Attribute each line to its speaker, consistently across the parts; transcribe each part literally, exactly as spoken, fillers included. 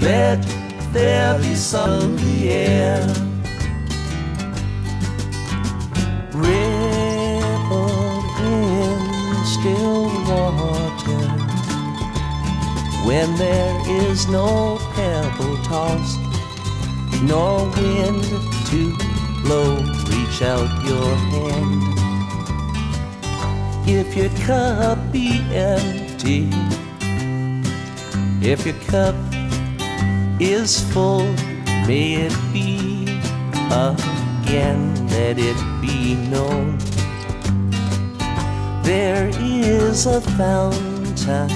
Speaker 1: Let there be sun in the air. Rippled in still water, when there is no pebble tossed, nor wind to blow, reach out your hand. If your cup be empty, if your cup is full, may it be again, let it be known. There is a fountain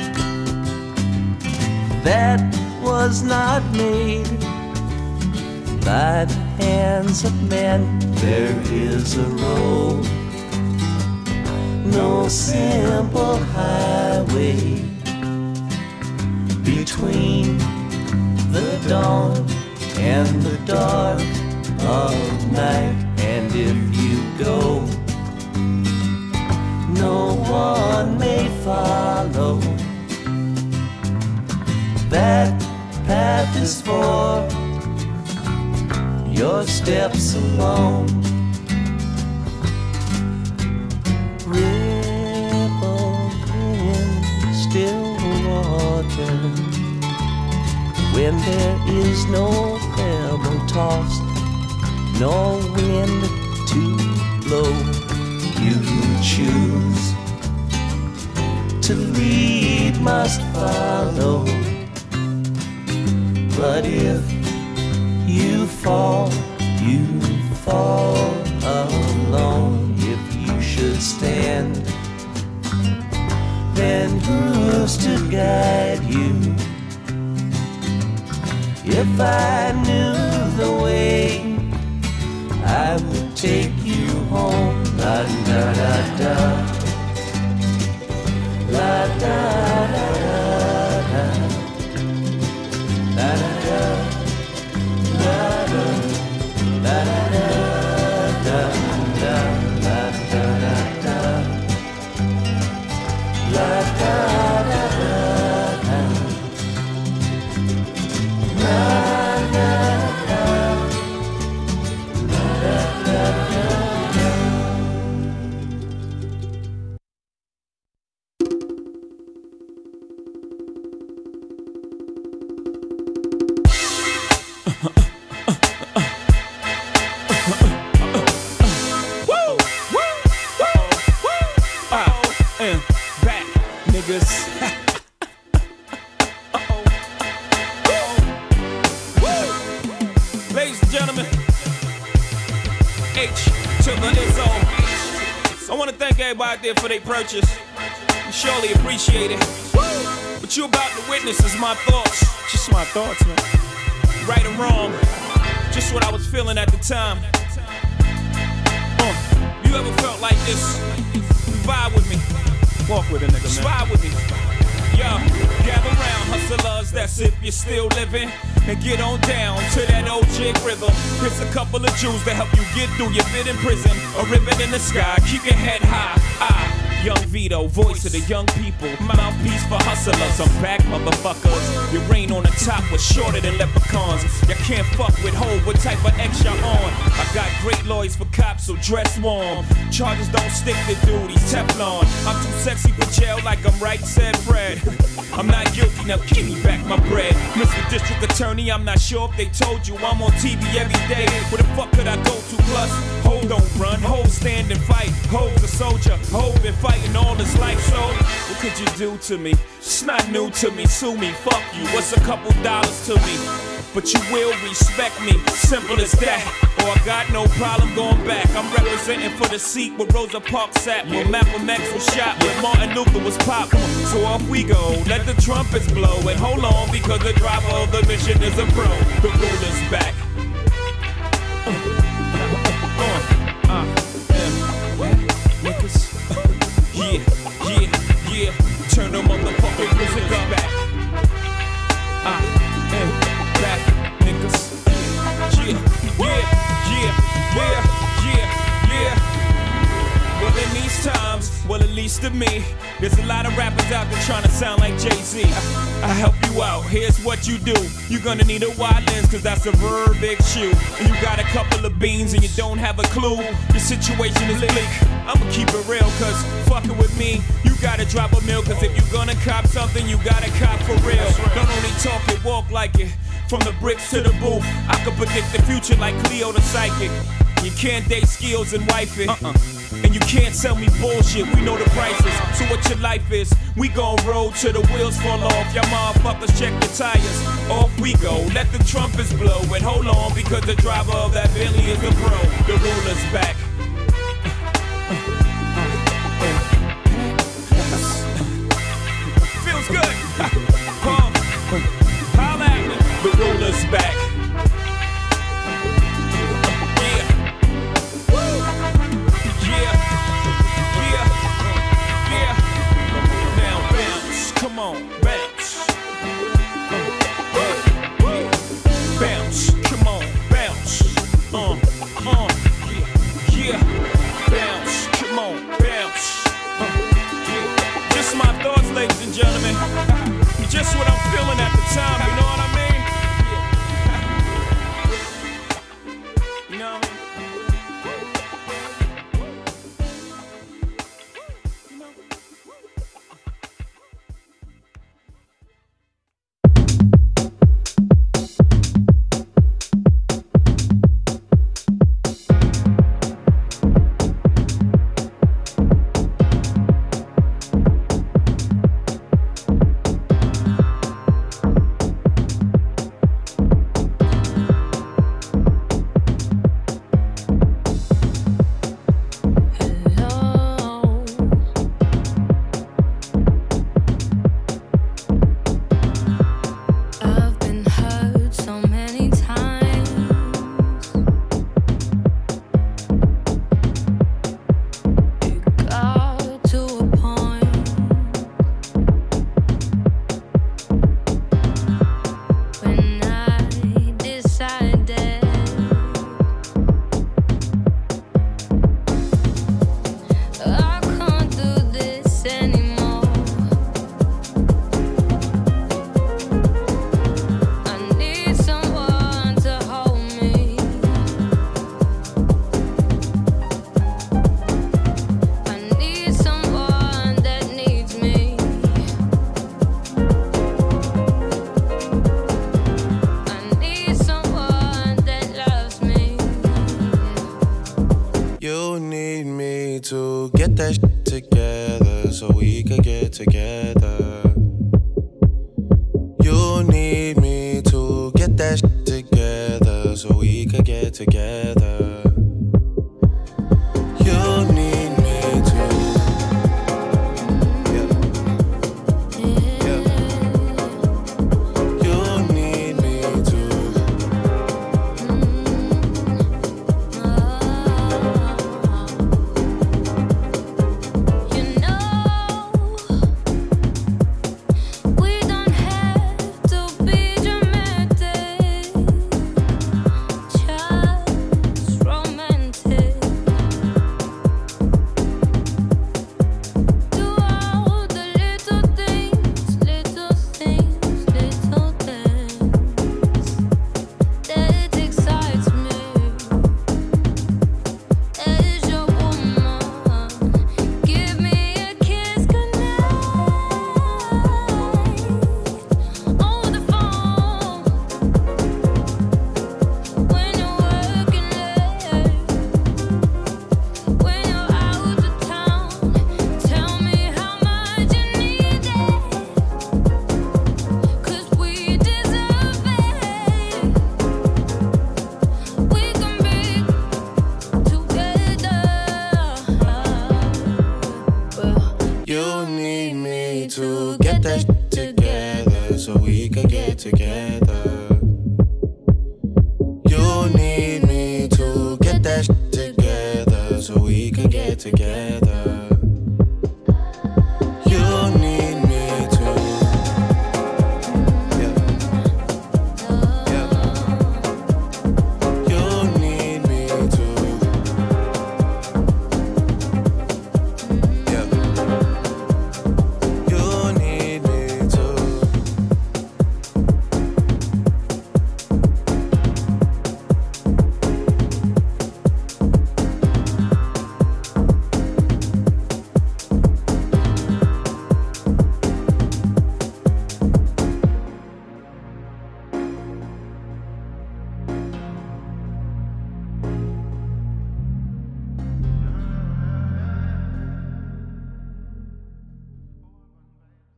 Speaker 1: that was not made by the hands of men. There is a road, no simple highway, between the dawn and the dark of night. And if you go, no one may follow. That path is for your steps alone. Ripple in still water, when there is no pebble tossed, no wind to blow. You choose to lead, must follow. But if you fall, you fall alone. If you should stand, then who's to guide you? If I knew the way, I would take you home. La da da da, la da da da, la da da, la da la da da da la da da da, la da da da, la da da, la da da da.
Speaker 2: Ladies and gentlemen, H to the Izzo. I want to thank everybody out there for their purchase. You surely appreciate it. What you about to witness is my thoughts. Just my thoughts, man. Right or wrong, just what I was feeling at the time. Uh, you ever felt like this? Vibe with me. Walk with a nigga, man. Vibe with me. Yo, gather round, hustlers, that's if you're still living. And get on down to that old jig rhythm. Here's a couple of Jews to help you get through your bit in prison. A ribbon in the sky, keep your head high. I, Young Vito, voice of the young people, mouthpiece for hustlers. I'm back, motherfuckers. Your reign on the top was shorter than leprechauns. You can't fuck with Hov, what type of X you're on. I got great lawyers for cops, so dress warm. Charges don't stick to duties, Teflon. I'm too sexy for jail, like I'm right, said Fred. I'm not guilty, now give me back my bread. Mister District Attorney, I'm not sure if they told you I'm on T V every day. Where the fuck could I go to? Plus, Hov don't run, Hov stand and fight. Hov's a soldier, Hov been fighting all his life. So, what could you do to me? It's not new to me, sue me, fuck you. What's a couple dollars to me? But you will respect me, simple as that. Or I got no problem going back. I'm representing for the seat where Rosa Parks sat, where Malcolm X was shot, where Martin Luther was popped. So off we go, let the trumpets blow. And hold on, because the driver of the mission is a pro. The ruler's back. Uh, uh, uh, uh, niggas. Yeah, yeah, yeah. Turn the motherfucking music up back. Uh, uh, back, niggas. Yeah, yeah, yeah, yeah, yeah, yeah. Well, in these times, well, at least to me, there's a lot of rappers out there trying to sound like Jay-Z. I, I help you you out. Here's what you do. You're gonna need a wide lens, cause that's a very big shoe. And you got a couple of beans and you don't have a clue. Your situation is bleak. I'ma keep it real, cause fucking with me, you gotta drop a mill. Cause if you gonna cop something, you gotta cop for real. Don't only talk it, walk like it. From the bricks to the booth, I can predict the future like Cleo the psychic. You can't date skills and wife it. Uh-uh. And you can't sell me bullshit, we know the prices. So what your life is, we gon' roll till the wheels fall off. Y'all motherfuckers check your tires, off we go. Let the trumpets blow, and hold on, because the driver of that Bentley is the pro. The ruler's back. Feels good. Pump. Holla at me. The ruler's back. Come on, bounce. Bounce, come on, bounce. Uh, uh, yeah, bounce, come on, bounce. Uh, yeah. Just my thoughts, ladies and gentlemen. Just what I'm feeling at the time, you know what I mean? You know what I mean?
Speaker 3: You need me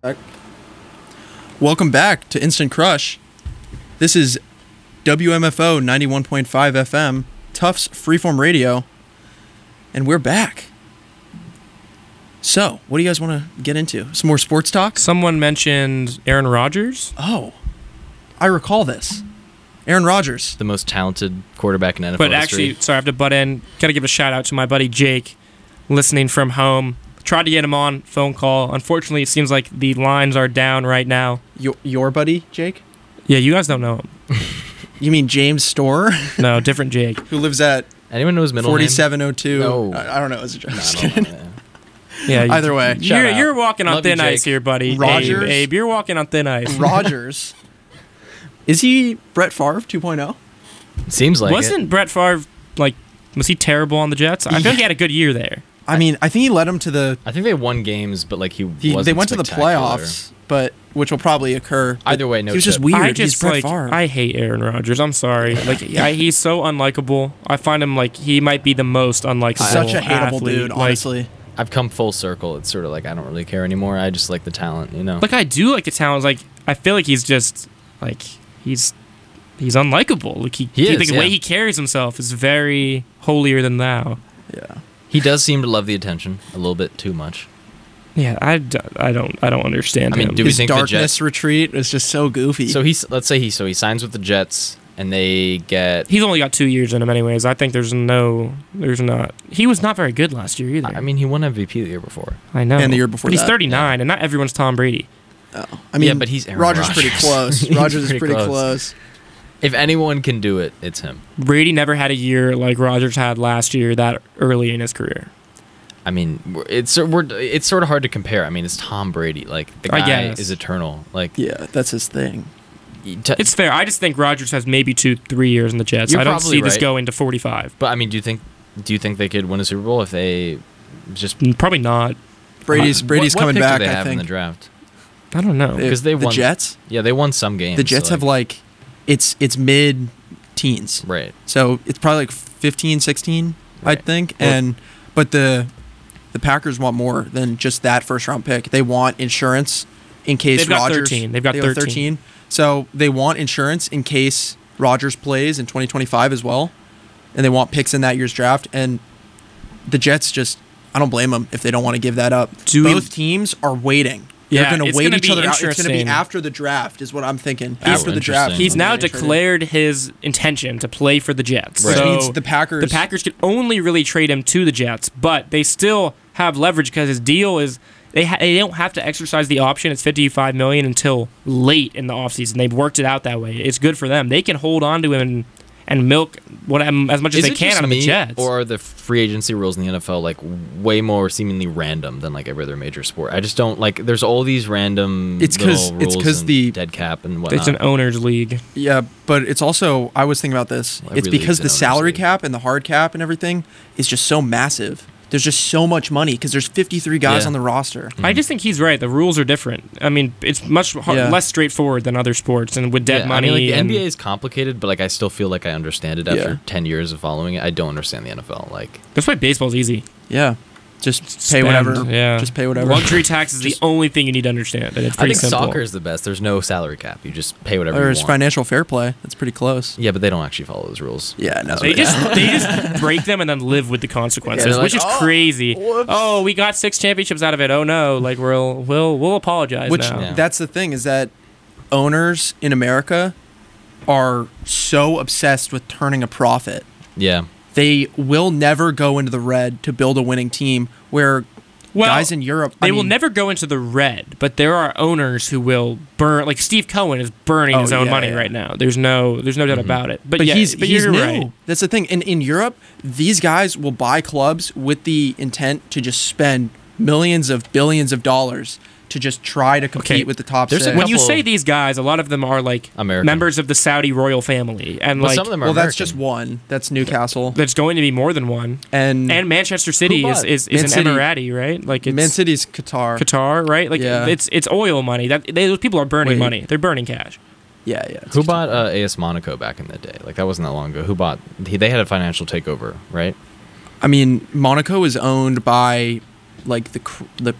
Speaker 3: Welcome back to Instant Crush. This is W M F O ninety-one point five F M, Tufts Freeform Radio, and we're back. So, what do you guys want to get into? Some more sports talk?
Speaker 4: Someone mentioned Aaron Rodgers.
Speaker 3: Oh, I recall this. Aaron Rodgers.
Speaker 5: The most talented quarterback in N F L
Speaker 4: But
Speaker 5: history.
Speaker 4: actually, sorry, I have to butt in. Got to give a shout out to my buddy Jake, listening from home. Tried to get him on phone call. Unfortunately, it seems like the lines are down right now.
Speaker 3: Your, your buddy, Jake?
Speaker 4: Yeah, you guys don't know him.
Speaker 3: You mean James Storr?
Speaker 4: No, different Jake.
Speaker 3: Who lives at
Speaker 5: Anyone know his middle
Speaker 3: forty-seven oh two?
Speaker 5: name? No.
Speaker 3: I, I don't know. It was a joke.
Speaker 5: No,
Speaker 3: Just
Speaker 5: I don't
Speaker 3: kidding.
Speaker 5: know, yeah.
Speaker 4: Yeah, you-
Speaker 3: Either way.
Speaker 4: You're,
Speaker 5: out.
Speaker 4: you're walking on
Speaker 5: Love you,
Speaker 4: thin ice
Speaker 5: Jake.
Speaker 4: here, buddy.
Speaker 3: Rodgers?
Speaker 4: Abe, Abe, you're walking on thin ice.
Speaker 3: Rodgers. Is he Brett Favre two point oh?
Speaker 5: Seems like
Speaker 4: Wasn't
Speaker 5: it.
Speaker 4: Brett Favre, like, was he terrible on the Jets? I feel like he had a good year there.
Speaker 3: I mean, I think he led him to the.
Speaker 5: I think they won games, but like he,
Speaker 3: He,
Speaker 5: wasn't
Speaker 3: they went to the
Speaker 5: spectacular.
Speaker 3: playoffs, but which will probably occur. But
Speaker 5: Either way, no
Speaker 3: he was just
Speaker 5: tip.
Speaker 3: weird.
Speaker 4: I
Speaker 3: He's
Speaker 4: just
Speaker 3: Brett
Speaker 4: like
Speaker 3: Favre.
Speaker 4: I hate Aaron Rodgers. I'm sorry. Like I, he's so unlikable. I find him like he might be the most unlikable.
Speaker 3: Such a hateable
Speaker 4: athlete.
Speaker 3: dude,
Speaker 4: Like-
Speaker 3: honestly.
Speaker 5: I've come full circle. It's sort of like I don't really care anymore. I just like the talent, you know.
Speaker 4: Like I do like the talent. Like I feel like he's just like he's he's unlikable. Like he,
Speaker 5: He
Speaker 4: he-
Speaker 5: is,
Speaker 4: like, the
Speaker 5: yeah.
Speaker 4: way he carries himself is very holier than thou.
Speaker 3: Yeah.
Speaker 5: He does seem to love the attention a little bit too much.
Speaker 4: Yeah, I, d- I don't I don't understand
Speaker 5: I mean,
Speaker 4: him.
Speaker 5: do we
Speaker 3: His
Speaker 5: think the
Speaker 3: darkness
Speaker 5: Jets-
Speaker 3: retreat is just so goofy.
Speaker 5: So he's let's say he so he signs with the Jets and they get.
Speaker 4: He's only got two years in him, anyways. I think there's no, there's not. He was not very good last year either.
Speaker 5: I mean, he won M V P the year before.
Speaker 4: I know.
Speaker 3: And the year before
Speaker 4: but he's
Speaker 3: that,
Speaker 4: thirty-nine, and not everyone's Tom Brady.
Speaker 3: oh. I mean,
Speaker 5: Yeah, but he's Aaron
Speaker 3: Rodgers pretty
Speaker 5: Rodgers.
Speaker 3: close.
Speaker 5: He's
Speaker 3: Rodgers is
Speaker 5: pretty
Speaker 3: pretty
Speaker 5: close.
Speaker 3: close.
Speaker 5: If anyone can do it, it's him.
Speaker 4: Brady never had a year like Rodgers had last year that early in his career.
Speaker 5: I mean, we're- it's we're it's sort of hard to compare. I mean, it's Tom Brady. Like the
Speaker 4: I
Speaker 5: guy
Speaker 4: guess.
Speaker 5: is eternal. Like
Speaker 3: Yeah, that's his thing.
Speaker 5: t-
Speaker 4: It's fair. I just think Rodgers has maybe two, three years in the Jets.
Speaker 5: You're
Speaker 4: I don't
Speaker 5: probably
Speaker 4: see this
Speaker 5: right.
Speaker 4: going to forty-five.
Speaker 5: But I mean, do you think do you think they could win a Super Bowl if they just
Speaker 4: Mm, Probably not.
Speaker 3: Brady's
Speaker 5: What-
Speaker 3: Brady's
Speaker 5: what
Speaker 3: coming
Speaker 5: pick
Speaker 3: back.
Speaker 5: Do they
Speaker 3: I
Speaker 5: have in
Speaker 3: think
Speaker 5: the draft?
Speaker 4: I don't know.
Speaker 3: They-
Speaker 5: 'Cause they
Speaker 3: the
Speaker 5: won-
Speaker 3: Jets.
Speaker 5: Yeah, they won some games.
Speaker 3: The Jets
Speaker 5: so,
Speaker 3: have like, it's it's mid teens.
Speaker 5: right.
Speaker 3: So it's probably like fifteen, sixteen,
Speaker 5: Right.
Speaker 3: I think.
Speaker 5: Well-
Speaker 3: and but the the Packers want more than just that first round pick. They want insurance in case
Speaker 4: They've got
Speaker 3: Rodgers.
Speaker 4: thirteen. They've got
Speaker 3: they have
Speaker 4: thirteen.
Speaker 3: So they want insurance in case Rodgers plays in twenty twenty-five as well, and they want picks in that year's draft. And the Jets just, I don't blame them if they don't want to give that up.
Speaker 4: Do we-
Speaker 3: Both teams are waiting.
Speaker 4: Yeah,
Speaker 3: They're going
Speaker 4: it's
Speaker 3: to wait
Speaker 4: gonna
Speaker 3: each
Speaker 4: be
Speaker 3: other out. It's going to be
Speaker 4: interesting.
Speaker 3: after the draft, is what I'm thinking.
Speaker 5: Oh,
Speaker 3: after the draft,
Speaker 5: interesting.
Speaker 4: He's now
Speaker 3: When they trade him.
Speaker 4: declared his intention to play for the Jets.
Speaker 5: Right.
Speaker 3: Which
Speaker 4: So
Speaker 3: means the Packers.
Speaker 4: the Packers can only really trade him to the Jets, but they still have leverage because his deal is they ha- they don't have to exercise the option. It's fifty-five million dollars until late in the offseason. They've worked it out that way. It's good for them. They can hold on to him and, and milk what um, as much as
Speaker 5: Is
Speaker 4: they
Speaker 5: it
Speaker 4: can
Speaker 5: just
Speaker 4: out of the
Speaker 5: me,
Speaker 4: Jets.
Speaker 5: or are the free agency rules in the N F L like way more seemingly random than like every other major sport? I just don't like. There's all these random.
Speaker 3: It's 'cause-
Speaker 5: little
Speaker 3: it's
Speaker 5: rules
Speaker 3: 'cause
Speaker 5: and
Speaker 3: the-
Speaker 5: dead cap and whatnot.
Speaker 4: it's an owners league.
Speaker 3: Yeah, but it's also, I was thinking about this.
Speaker 5: Well,
Speaker 3: it's
Speaker 5: every
Speaker 3: because
Speaker 5: league's
Speaker 3: the
Speaker 5: an owner's
Speaker 3: salary
Speaker 5: league.
Speaker 3: cap and the hard cap and everything is just so massive. There's just so much money because there's fifty-three guys
Speaker 5: Yeah.
Speaker 3: on the roster.
Speaker 4: I just think he's right. The rules are different. I mean, it's much har
Speaker 3: Yeah.
Speaker 4: less straightforward than other sports, and with dead
Speaker 5: Yeah,
Speaker 4: money.
Speaker 5: I mean, like the
Speaker 4: and-
Speaker 5: N B A is complicated, but like I still feel like I understand it after
Speaker 3: Yeah.
Speaker 5: ten years of following it. I don't understand the N F L. Like
Speaker 4: That's why baseball's easy.
Speaker 3: Yeah, just pay
Speaker 4: Spend,
Speaker 3: whatever.
Speaker 4: Yeah,
Speaker 3: just pay whatever.
Speaker 4: Luxury tax is
Speaker 3: Just-
Speaker 4: the only thing you need to understand, and it's
Speaker 5: I
Speaker 4: pretty
Speaker 5: think
Speaker 4: simple.
Speaker 5: soccer is the best. There's no salary cap. You just pay whatever
Speaker 3: Or
Speaker 5: you
Speaker 3: it's
Speaker 5: want.
Speaker 3: financial fair play. That's pretty close.
Speaker 5: Yeah, but they don't actually follow those rules.
Speaker 3: Yeah, no.
Speaker 4: They just they just break them and then live with the consequences,
Speaker 5: Yeah, they're
Speaker 4: which
Speaker 5: like,
Speaker 4: is
Speaker 5: "Oh,
Speaker 4: crazy.
Speaker 5: whoops."
Speaker 4: Oh, we got six championships out of it. Oh no, like we'll we'll we'll apologize
Speaker 3: Which
Speaker 4: now.
Speaker 5: Yeah.
Speaker 3: that's the thing is that owners in America are so obsessed with turning a profit.
Speaker 5: Yeah.
Speaker 3: They will never go into the red to build a winning team. Where
Speaker 4: Well,
Speaker 3: guys in Europe, I
Speaker 4: They will
Speaker 3: mean-
Speaker 4: never go into the red, but there are owners who will burn. Like Steve Cohen is burning
Speaker 3: Oh,
Speaker 4: his own
Speaker 3: yeah,
Speaker 4: money
Speaker 3: yeah.
Speaker 4: right now. There's no there's no doubt about it. But,
Speaker 3: But
Speaker 4: yeah,
Speaker 3: he's
Speaker 4: but
Speaker 3: he's
Speaker 4: you're
Speaker 3: new.
Speaker 4: right.
Speaker 3: That's the thing. In in Europe, these guys will buy clubs with the intent to just spend millions of billions of dollars to just try to compete
Speaker 4: Okay.
Speaker 3: with the top
Speaker 5: There's a
Speaker 3: six.
Speaker 4: When you
Speaker 5: couple-
Speaker 4: say these guys, a lot of them are like
Speaker 5: American.
Speaker 4: members of the Saudi royal family, and
Speaker 5: Well,
Speaker 4: like
Speaker 5: some of them are
Speaker 3: well, that's
Speaker 5: American.
Speaker 3: just one. That's Newcastle
Speaker 4: there's going to be more than one.
Speaker 3: and
Speaker 4: And Manchester City is
Speaker 5: bought?
Speaker 4: is,
Speaker 3: Man
Speaker 4: is an
Speaker 3: City-
Speaker 4: Emirati, right? Like it's
Speaker 3: Man City's Qatar.
Speaker 4: Qatar, right? Like
Speaker 3: Yeah.
Speaker 4: it's it's oil money. That they, those people are burning
Speaker 3: Wait.
Speaker 4: money. They're burning cash.
Speaker 3: Yeah, yeah. it's
Speaker 5: Who
Speaker 3: Qatar.
Speaker 5: bought uh, A S Monaco back in the day? Like that wasn't that long ago. Who bought? He, they had a financial takeover, right?
Speaker 3: I mean, Monaco is owned by like the cr- the pr-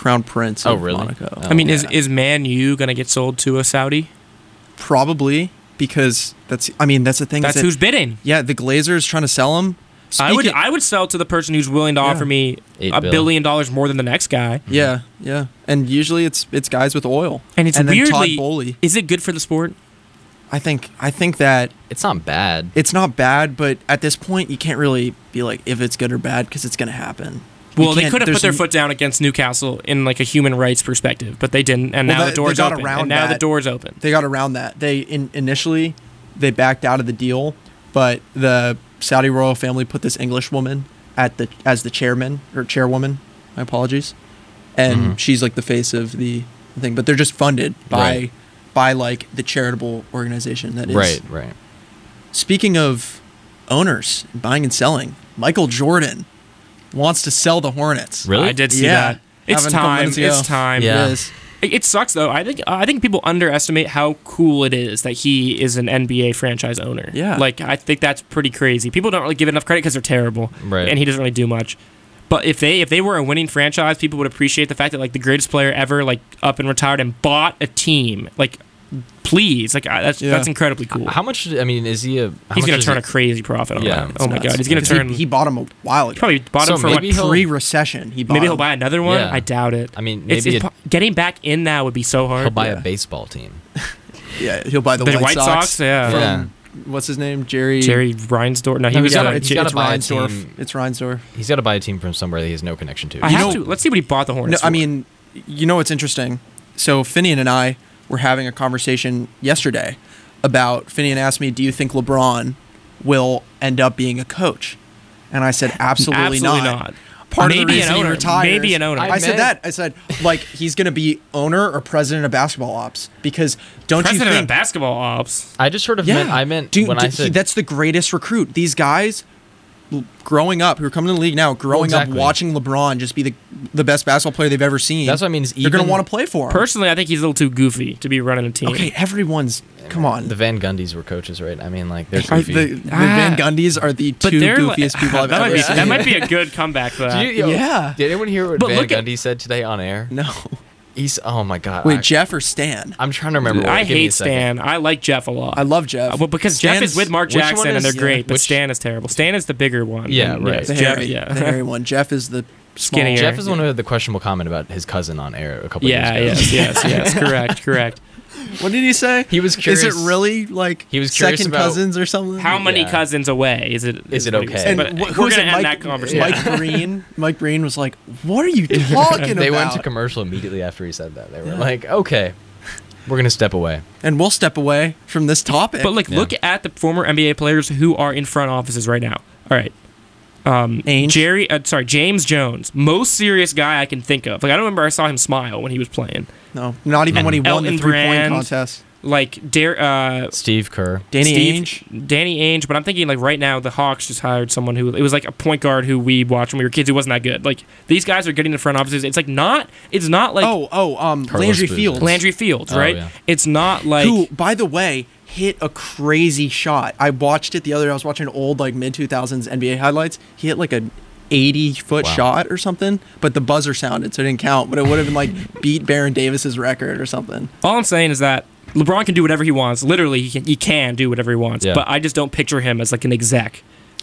Speaker 3: crown prince
Speaker 5: Oh,
Speaker 3: of
Speaker 5: really?
Speaker 3: Monaco.
Speaker 5: Oh.
Speaker 4: I mean, is
Speaker 3: Yeah.
Speaker 4: is Man U gonna get sold to a Saudi?
Speaker 3: Probably because that's. I mean, that's the thing. is
Speaker 4: That's
Speaker 3: that-
Speaker 4: who's bidding.
Speaker 3: Yeah, the Glazers trying to sell him.
Speaker 4: I would
Speaker 3: Speaking-
Speaker 4: I would sell to the person who's willing to
Speaker 3: Yeah.
Speaker 4: offer me
Speaker 5: Eight
Speaker 4: a
Speaker 5: bill.
Speaker 4: billion dollars more than the next guy.
Speaker 3: Yeah, yeah, and usually it's it's guys with oil.
Speaker 4: And it's
Speaker 3: then Todd
Speaker 4: weirdly,
Speaker 3: Bowley.
Speaker 4: is it good for the sport?
Speaker 3: I think I think that
Speaker 5: It's not bad.
Speaker 3: it's not bad, but at this point you can't really be like if it's good or bad because it's gonna happen. You
Speaker 4: Well, they
Speaker 3: can't-
Speaker 4: could have
Speaker 3: there's
Speaker 4: put their
Speaker 3: n-
Speaker 4: foot down against Newcastle in like a human rights perspective, but they didn't, and
Speaker 3: Well,
Speaker 4: now
Speaker 3: they-
Speaker 4: the door's
Speaker 3: they got
Speaker 4: open.
Speaker 3: around
Speaker 4: And now the
Speaker 3: that.
Speaker 4: door's open.
Speaker 3: They got around that. They in, initially they backed out of the deal, but the Saudi royal family put this English woman at the as the chairman or chairwoman. My apologies, and
Speaker 5: Mhm.
Speaker 3: she's like the face of the thing. But they're just funded by
Speaker 5: Right.
Speaker 3: by like the charitable organization that is.
Speaker 5: Right, right.
Speaker 3: Speaking of owners buying and selling, Michael Jordan wants to sell the Hornets.
Speaker 5: Really?
Speaker 4: I did see
Speaker 3: Yeah.
Speaker 4: that. It's
Speaker 3: Happened a couple
Speaker 4: time.
Speaker 3: minutes ago.
Speaker 4: It's time.
Speaker 5: Yeah.
Speaker 3: It is.
Speaker 4: It, it sucks though. I think I think people underestimate how cool it is that he is an N B A franchise owner.
Speaker 3: Yeah.
Speaker 4: Like I think that's pretty crazy. People don't really give enough credit because they're terrible.
Speaker 5: Right.
Speaker 4: And he doesn't really do much. But if they if they were a winning franchise, people would appreciate the fact that like the greatest player ever like up and retired and bought a team. Like, please, like I- that's
Speaker 3: Yeah.
Speaker 4: that's incredibly cool.
Speaker 5: How much? I mean, is he a? How
Speaker 4: He's
Speaker 5: much
Speaker 4: gonna
Speaker 5: is
Speaker 4: turn
Speaker 5: he-
Speaker 4: a crazy profit on
Speaker 5: Yeah,
Speaker 4: that.
Speaker 5: it's
Speaker 4: Oh my
Speaker 3: nuts.
Speaker 4: god, he's gonna
Speaker 3: Because
Speaker 4: turn.
Speaker 3: He, he bought him a while ago.
Speaker 4: probably bought
Speaker 5: So
Speaker 4: him for
Speaker 5: maybe
Speaker 4: what?
Speaker 5: he'll-
Speaker 3: Pre-recession, he bought
Speaker 4: Maybe he'll
Speaker 3: him.
Speaker 4: buy another one.
Speaker 5: Yeah.
Speaker 4: I doubt it.
Speaker 5: I mean,
Speaker 4: It's,
Speaker 5: maybe
Speaker 4: it's
Speaker 5: a-
Speaker 4: po- getting back in now would be so hard.
Speaker 5: He'll buy
Speaker 3: Yeah.
Speaker 5: a baseball team.
Speaker 3: Yeah, he'll buy the,
Speaker 4: The
Speaker 3: White,
Speaker 4: White
Speaker 3: Sox.
Speaker 4: Sox, yeah.
Speaker 3: From,
Speaker 5: Yeah.
Speaker 3: What's his name? Jerry.
Speaker 4: Jerry Reinsdorf. No, he
Speaker 5: No,
Speaker 4: was.
Speaker 5: he's
Speaker 4: uh,
Speaker 5: gotta-
Speaker 3: It's,
Speaker 5: he's gotta
Speaker 3: it's
Speaker 5: buy a
Speaker 3: Reinsdorf.
Speaker 5: team.
Speaker 3: It's Reinsdorf.
Speaker 5: He's got to buy a team from somewhere that he has no connection to.
Speaker 4: I
Speaker 3: You
Speaker 4: have
Speaker 3: know-
Speaker 4: to. Let's see what he bought the
Speaker 3: No,
Speaker 4: Hornets.
Speaker 3: I
Speaker 4: for.
Speaker 3: mean, you know what's interesting? So Finian and I were having a conversation yesterday about Finian asked me, "Do you think LeBron will end up being a coach?" And I said, "Absolutely,
Speaker 4: absolutely
Speaker 3: not."
Speaker 4: not.
Speaker 3: Part
Speaker 4: maybe
Speaker 3: of the
Speaker 4: an
Speaker 3: reason
Speaker 4: owner.
Speaker 3: he retires.
Speaker 4: Maybe an owner.
Speaker 3: I,
Speaker 5: I
Speaker 3: said
Speaker 5: meant-
Speaker 3: that. I said like he's going to be owner or president of basketball ops because don't
Speaker 4: President
Speaker 3: you
Speaker 4: of
Speaker 3: think?
Speaker 4: basketball ops.
Speaker 5: I just sort of meant. I meant
Speaker 3: Dude,
Speaker 5: when
Speaker 3: d-
Speaker 5: I
Speaker 3: he-
Speaker 5: said
Speaker 3: that's the greatest recruit. These guys, l- growing up, who are coming to the league now, growing
Speaker 5: exactly.
Speaker 3: up watching LeBron just be the the best basketball player they've ever seen.
Speaker 5: That's what I mean, is
Speaker 3: They're going to
Speaker 5: even-
Speaker 3: want to play for him.
Speaker 4: Personally, I think he's a little too goofy to be running a team.
Speaker 3: Okay, everyone's come on.
Speaker 5: the Van Gundys were coaches, right? I mean, like they're
Speaker 3: Are
Speaker 5: goofy.
Speaker 3: the, the
Speaker 4: Ah.
Speaker 3: Van Gundys are the
Speaker 4: but
Speaker 3: two
Speaker 4: they're
Speaker 3: goofiest people I've
Speaker 4: that
Speaker 3: ever
Speaker 4: might be,
Speaker 3: seen.
Speaker 4: That might be a good comeback for that.
Speaker 5: Did, you, yo,
Speaker 3: Yeah.
Speaker 5: Did anyone hear what
Speaker 4: But
Speaker 5: Van
Speaker 4: look at-
Speaker 5: Gundy said today on air?
Speaker 3: No.
Speaker 5: He's. Oh my god.
Speaker 3: Wait,
Speaker 5: I,
Speaker 3: Jeff or Stan?
Speaker 5: I'm trying to remember.
Speaker 4: I
Speaker 5: what, give me a
Speaker 4: hate
Speaker 5: second.
Speaker 4: Stan. I like Jeff a lot.
Speaker 3: I love Jeff.
Speaker 4: Uh, well, because
Speaker 3: Stan
Speaker 4: Jeff is with Mark
Speaker 5: which one
Speaker 4: Jackson and they're
Speaker 5: is-
Speaker 4: great, but
Speaker 5: which-
Speaker 4: Stan is terrible. Stan is the bigger one.
Speaker 5: Yeah,
Speaker 4: And,
Speaker 5: right.
Speaker 4: it's
Speaker 3: the
Speaker 4: Jeff-
Speaker 3: hairy,
Speaker 4: yeah.
Speaker 3: the hairy one. Jeff is the small.
Speaker 4: Skinnier.
Speaker 5: Jeff is the one who had the questionable comment about his cousin on air a couple
Speaker 4: Yeah,
Speaker 5: years ago.
Speaker 4: yes, yes, yes. Correct, correct.
Speaker 3: What did he say?
Speaker 5: He was curious.
Speaker 3: Is it really like
Speaker 5: He was curious
Speaker 3: second
Speaker 5: about-
Speaker 3: cousins or something?
Speaker 4: How many
Speaker 5: Yeah.
Speaker 4: cousins away is it?
Speaker 5: Is it
Speaker 4: what he was
Speaker 5: okay?
Speaker 4: saying.
Speaker 3: And
Speaker 4: But
Speaker 3: wh- who
Speaker 4: we're
Speaker 3: was
Speaker 4: gonna
Speaker 3: it?
Speaker 4: end
Speaker 3: Mike,
Speaker 4: that conversation.
Speaker 3: Mike Breen. Mike Breen was like, "What are you talking
Speaker 5: They
Speaker 3: about?"
Speaker 5: went to commercial immediately after he said that. They were like, "Okay, we're gonna step away."
Speaker 3: and we'll step away from this topic.
Speaker 4: But like,
Speaker 5: Yeah.
Speaker 4: look at the former N B A players who are in front offices right now. All right, um,
Speaker 3: Ainge?
Speaker 4: Jerry, uh, sorry, James Jones, most serious guy I can think of. Like, I don't remember I saw him smile when he was playing.
Speaker 3: no, not even
Speaker 4: And
Speaker 3: when he won
Speaker 4: Elton
Speaker 3: the three-point
Speaker 4: Brand.
Speaker 3: contest.
Speaker 4: Like, Dare, uh,
Speaker 5: Steve Kerr.
Speaker 3: Danny
Speaker 4: Steve,
Speaker 3: Ainge.
Speaker 4: Danny Ainge, but I'm thinking like right now the Hawks just hired someone who it was like a point guard who we watched when we were kids who wasn't that good. Like these guys are getting in front offices. It's like not. It's not like
Speaker 3: Oh, oh, um,
Speaker 5: Carlos
Speaker 3: Landry
Speaker 5: Boozer.
Speaker 3: Fields.
Speaker 4: Landry Fields,
Speaker 5: Oh,
Speaker 4: right?
Speaker 5: yeah.
Speaker 4: It's not like
Speaker 3: who, by the way, hit a crazy shot. I watched it the other day. I was watching old like mid two thousands N B A highlights. He hit like a eighty foot
Speaker 5: Wow.
Speaker 3: shot or something, but the buzzer sounded, so it didn't count. But it would have been like beat Baron Davis's record or something.
Speaker 4: all I'm saying is that LeBron can do whatever he wants. Literally, he can, he can do whatever he wants.
Speaker 5: Yeah.
Speaker 4: But I just don't picture him as like an exec.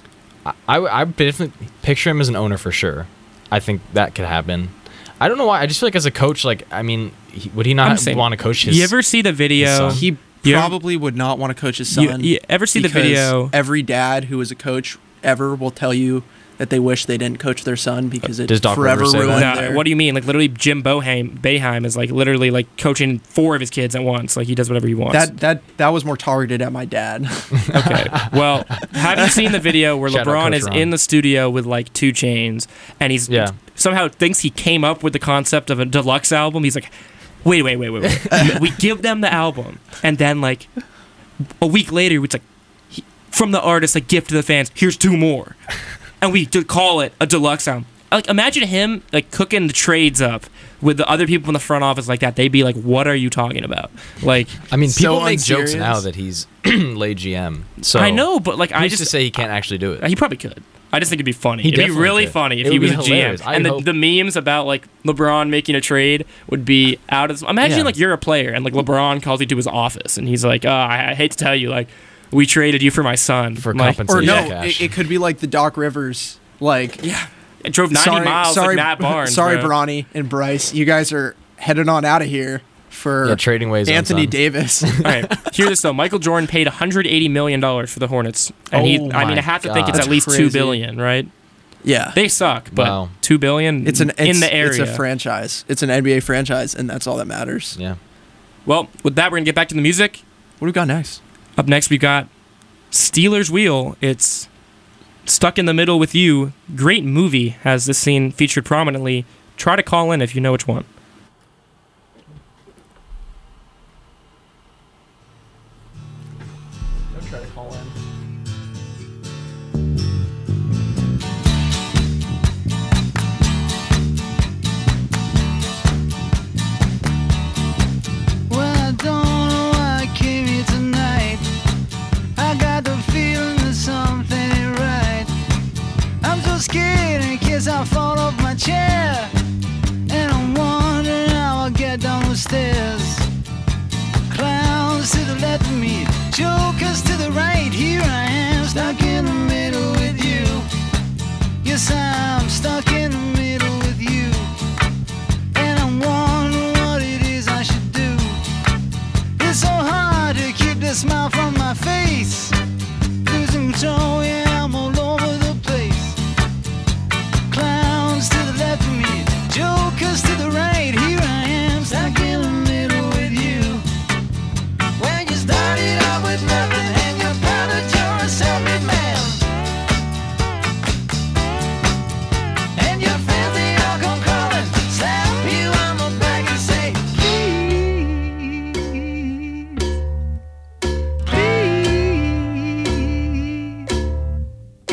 Speaker 5: I, I, I definitely picture him as an owner for sure. I think that could happen. I don't know why. I just feel like as a coach, like I mean, he, would he
Speaker 4: I'm
Speaker 5: not
Speaker 4: saying-
Speaker 5: want to coach his?
Speaker 4: you ever see the video?
Speaker 5: son.
Speaker 3: He
Speaker 4: You ever-
Speaker 3: probably would not want to coach his
Speaker 4: You,
Speaker 3: son.
Speaker 4: you ever see the
Speaker 3: because
Speaker 4: video?
Speaker 3: Every dad who is a coach ever will tell you that they wish they didn't coach their son because it
Speaker 5: Does Doc
Speaker 3: forever
Speaker 5: Rivers say that?
Speaker 3: ruined
Speaker 4: No,
Speaker 3: their.
Speaker 4: what do you mean? Like literally, Jim Boheim, Boeheim is like literally like coaching four of his kids at once. Like he does whatever he wants.
Speaker 3: that that that was more targeted at my dad.
Speaker 4: Okay. Well, have you seen the video where
Speaker 5: Shout out
Speaker 4: LeBron
Speaker 5: Coach
Speaker 4: is
Speaker 5: Ron.
Speaker 4: in the studio with like two chains and he's
Speaker 5: Yeah.
Speaker 4: somehow thinks he came up with the concept of a deluxe album? He's like, wait, wait, wait, wait, wait. We give them the album and then like a week later, it's like he, from the artist, like gift to the fans. Here's two more, and we do call it a deluxe album. Like imagine him like cooking the trades up with the other people in the front office like that. They'd be like, "What are you talking about?" Like
Speaker 5: I mean,
Speaker 3: So
Speaker 5: people make jokes
Speaker 3: unserious.
Speaker 5: now that he's late G M. So
Speaker 4: I know, but like I
Speaker 5: who's
Speaker 4: just
Speaker 5: to say he can't actually do it?
Speaker 4: he probably could. I just think it'd be funny.
Speaker 5: He
Speaker 4: It'd be
Speaker 5: definitely
Speaker 4: really
Speaker 5: could.
Speaker 4: funny if
Speaker 5: It
Speaker 4: he
Speaker 5: would
Speaker 4: was
Speaker 5: be
Speaker 4: a G M.
Speaker 5: hilarious. I
Speaker 4: And the,
Speaker 5: hope-
Speaker 4: the memes about like LeBron making a trade would be out of. Imagine
Speaker 5: Yeah.
Speaker 4: like you're a player and like LeBron calls you to his office and he's like, "Oh, I, I hate to tell you, like we traded you for my son
Speaker 5: For
Speaker 4: like,
Speaker 5: compensation.
Speaker 3: Or
Speaker 5: Yeah,
Speaker 3: no,
Speaker 5: cash.
Speaker 3: it, it could be like the Doc Rivers. Like,
Speaker 4: Yeah, it drove ninety
Speaker 3: sorry,
Speaker 4: miles
Speaker 3: sorry,
Speaker 4: like Matt Barnes.
Speaker 3: sorry,
Speaker 4: bro.
Speaker 3: Bronny and Bryce, you guys are headed on out of here for
Speaker 5: Yeah, trading ways.
Speaker 3: Anthony Davis.
Speaker 4: All right, hear this though. Michael Jordan paid one hundred eighty million dollars for the Hornets, and he.
Speaker 5: Oh
Speaker 4: I mean,
Speaker 5: my
Speaker 4: I have to think
Speaker 5: God.
Speaker 4: it's at
Speaker 3: That's
Speaker 4: least
Speaker 3: crazy.
Speaker 4: two billion, right?
Speaker 3: Yeah,
Speaker 4: They suck, but
Speaker 5: Wow.
Speaker 4: two billion.
Speaker 3: it's an
Speaker 4: in
Speaker 3: it's,
Speaker 4: the area.
Speaker 3: It's a franchise. It's an N B A franchise, and that's all that matters.
Speaker 5: Yeah.
Speaker 4: Well, with that, we're gonna get back to the music.
Speaker 3: What do we got next?
Speaker 4: Up next, we got Steelers Wheel. It's Stuck in the Middle with You. Great movie, has this scene featured prominently. Try to call in if you know which one.
Speaker 3: Try to call in.
Speaker 6: Well, I don't know why I came here tonight. I got the feeling that something ain't right. I'm so scared in case I fall off my chair. And I'm wondering how I'll get down the stairs. Clowns to the left of me, jokers to the right. Here I am, stuck in the middle with you. Yes, I'm stuck in the middle with you. And I'm wondering what it is I should do. It's so hard to keep the smile from my face. Losing control, yeah, I'm all over the place. Clowns to the left of me, jokers to the right. Here I am, stuck in the middle with you. When you started out with nothing and you're proud that you're a self-made man. And your friends, they all come calling, slap you on the back and say, please, please.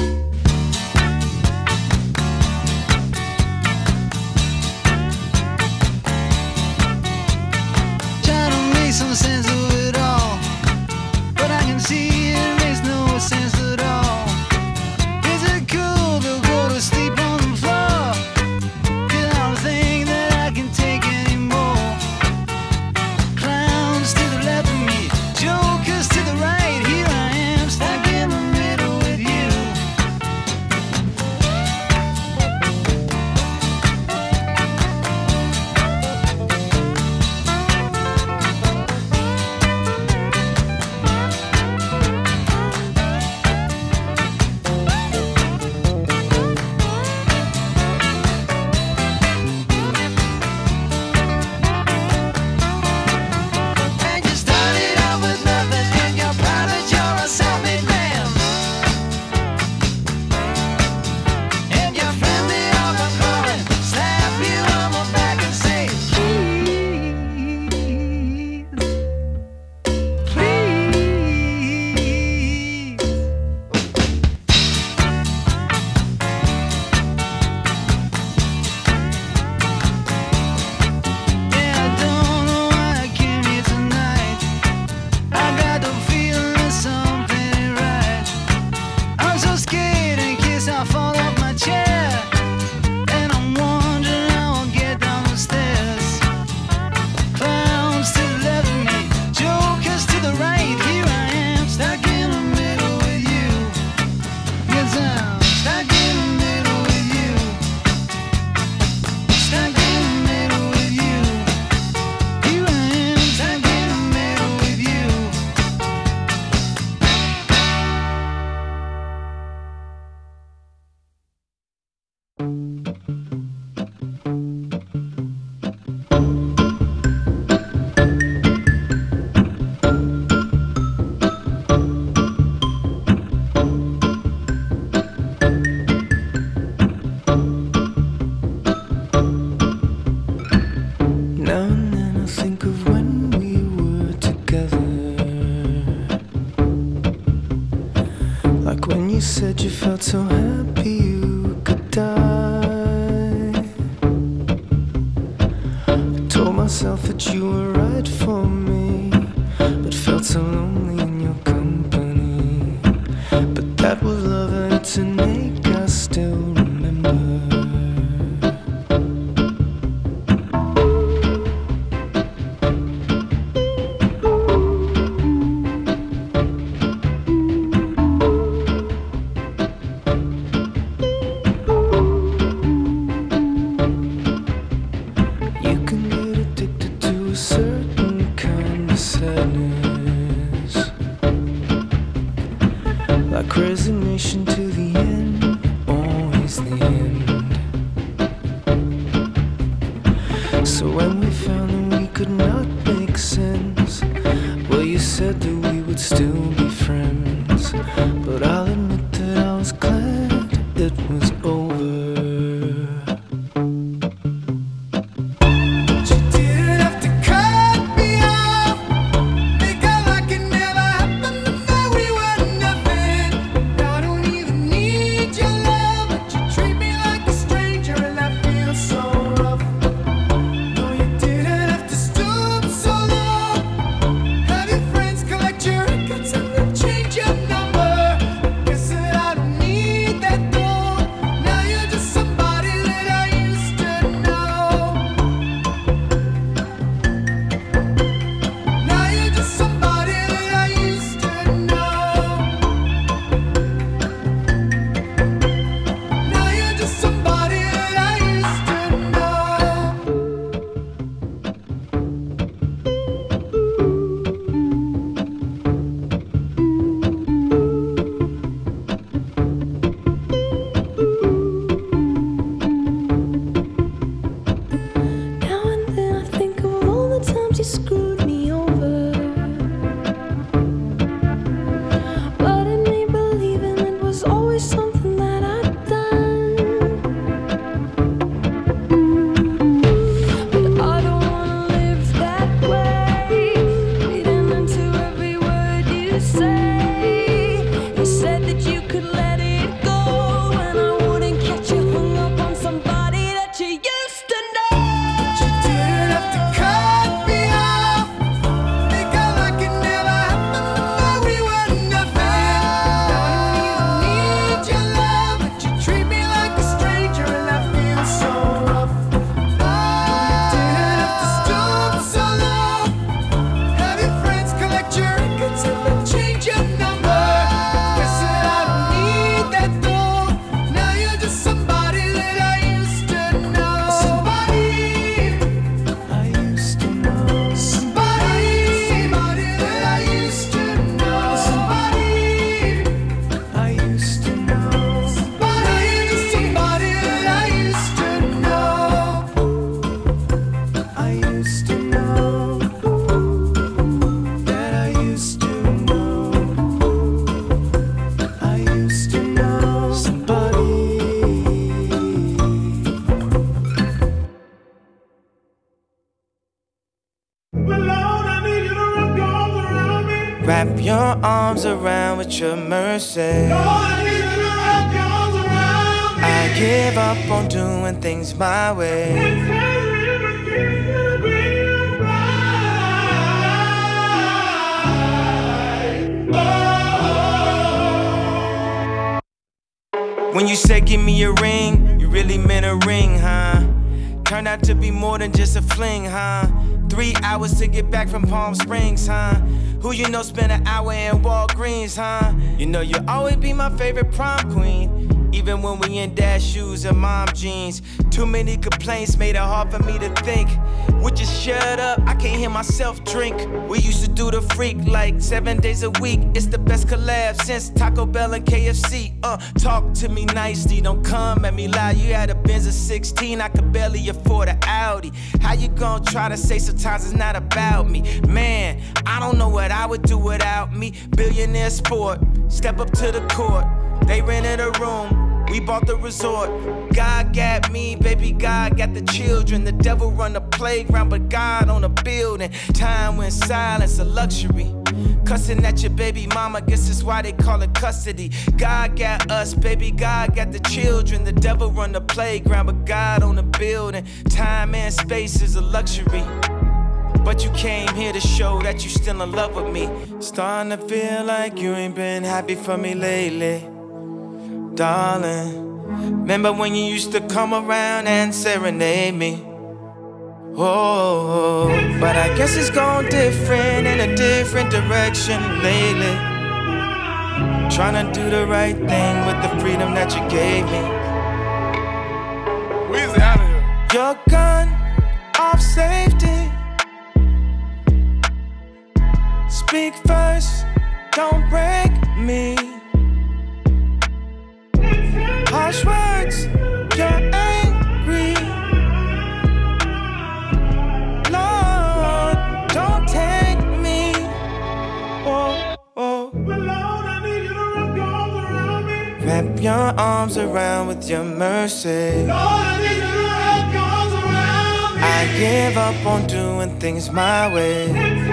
Speaker 6: Try to make some sense of it all, but I can see it makes no sense at all. Is it cool to go to sleep on the floor? 'Cause I don't think that I can take anymore. Clowns to the left of me, jokers to the right. Here I am, stuck in the middle with you. And you started out with nothing and you're proud that you're a self-made man. And your friends, they all come calling, slap you on the back and say, please, please. Yeah, I don't know why I came here tonight. I got the feeling that something ain't right. I'm so scared in case I fall off my chair. And I'm wondering how I'll get down the stairs. Clowns to the left of me, jokers to the right. Here I am, stuck in the middle with you. Yes, I'm stuck in the middle with you. Stuck in the middle with you. Here I am, stuck in the middle with you.
Speaker 1: Now and then I think of when we were together. Like when you said you felt so happy you could die. I told myself that you were right for me, but felt so lonely in your company. But that was love and to make us like resignation to the end, always the end. So when we found that we could not make sense, well, you said that we would still be friends. But I'll admit that I was glad it was over.
Speaker 7: Wrap your arms around with your mercy. I give up on doing things my way. When you said give me a ring, you really meant a ring, huh? Turned out to be more than just a fling, huh? Three hours to get back from Palm Springs, huh? Who you know spent an hour in Walgreens, huh? You know you'll always be my favorite prom queen. Even when we in dad shoes and mom jeans. Too many complaints made it hard for me to think. Would you shut up? I can't hear myself drink. We used to do the freak like seven days a week. It's the best collab since Taco Bell and K F C. Uh, talk to me nicely, don't come at me loud. You had a Benz of sixteen, I could barely afford an Audi. How you gonna try to say sometimes it's not about me? Man, I don't know what I would do without me. Billionaire sport, step up to the court. They rented a room, we bought the resort. God got me, baby, God got the children. The devil run the playground, but God on the building. Time when silence a luxury. Cussing at your baby mama, guess that's why they call it custody. God got us, baby, God got the children. The devil run the playground, but God on the building. Time and space is a luxury. But you came here to show that you still in love with me. Starting to feel like you ain't been happy for me lately, darling. Remember when you used to come around and serenade me? Oh, but I guess it's gone different in a different direction lately. Trying to do the right thing with the freedom that you gave me.
Speaker 2: Weezy out of here.
Speaker 7: Your gun off safety. Speak first, don't break me. harsh words, you're angry. Lord, don't take me. Oh, oh. Wrap your arms around with your mercy. Lord, I need you to wrap your arms around me. I give up on doing things my way.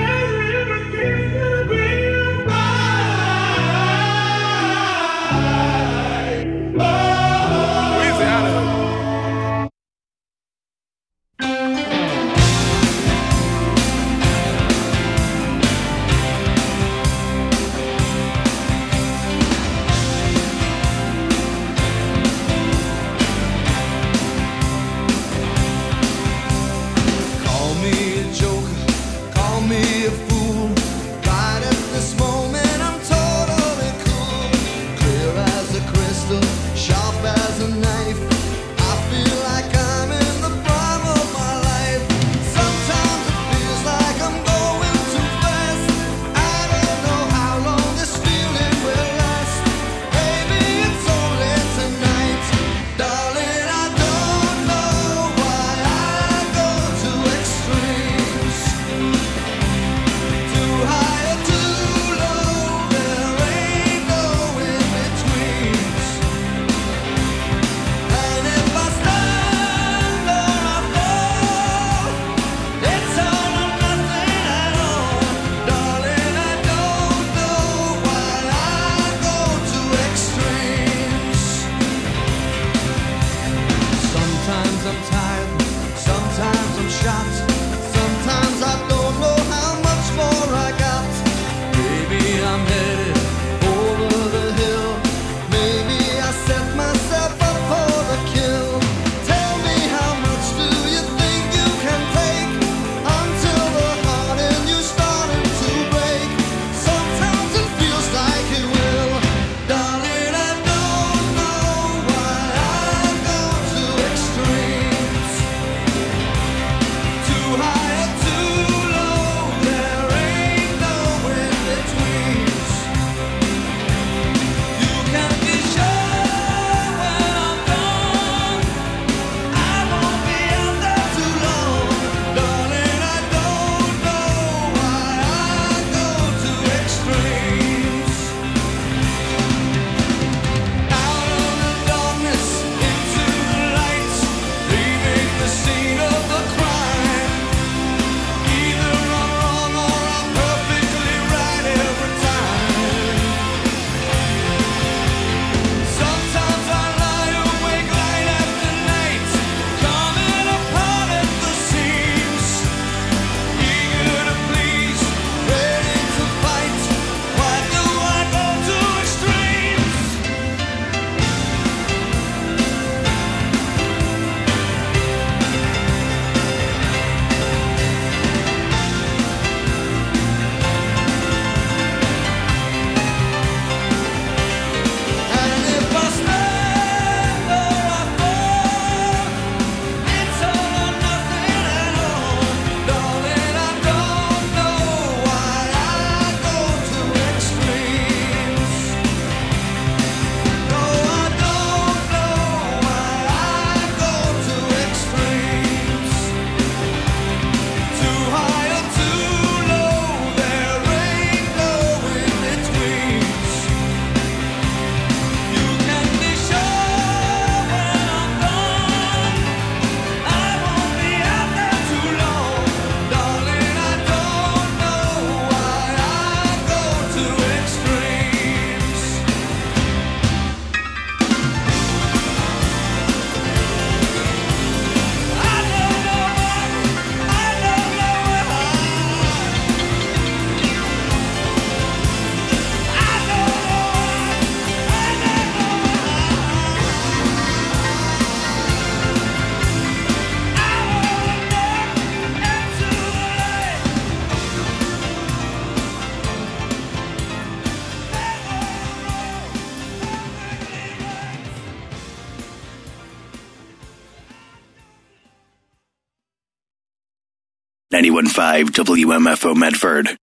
Speaker 8: ninety-one point five W M F O Medford.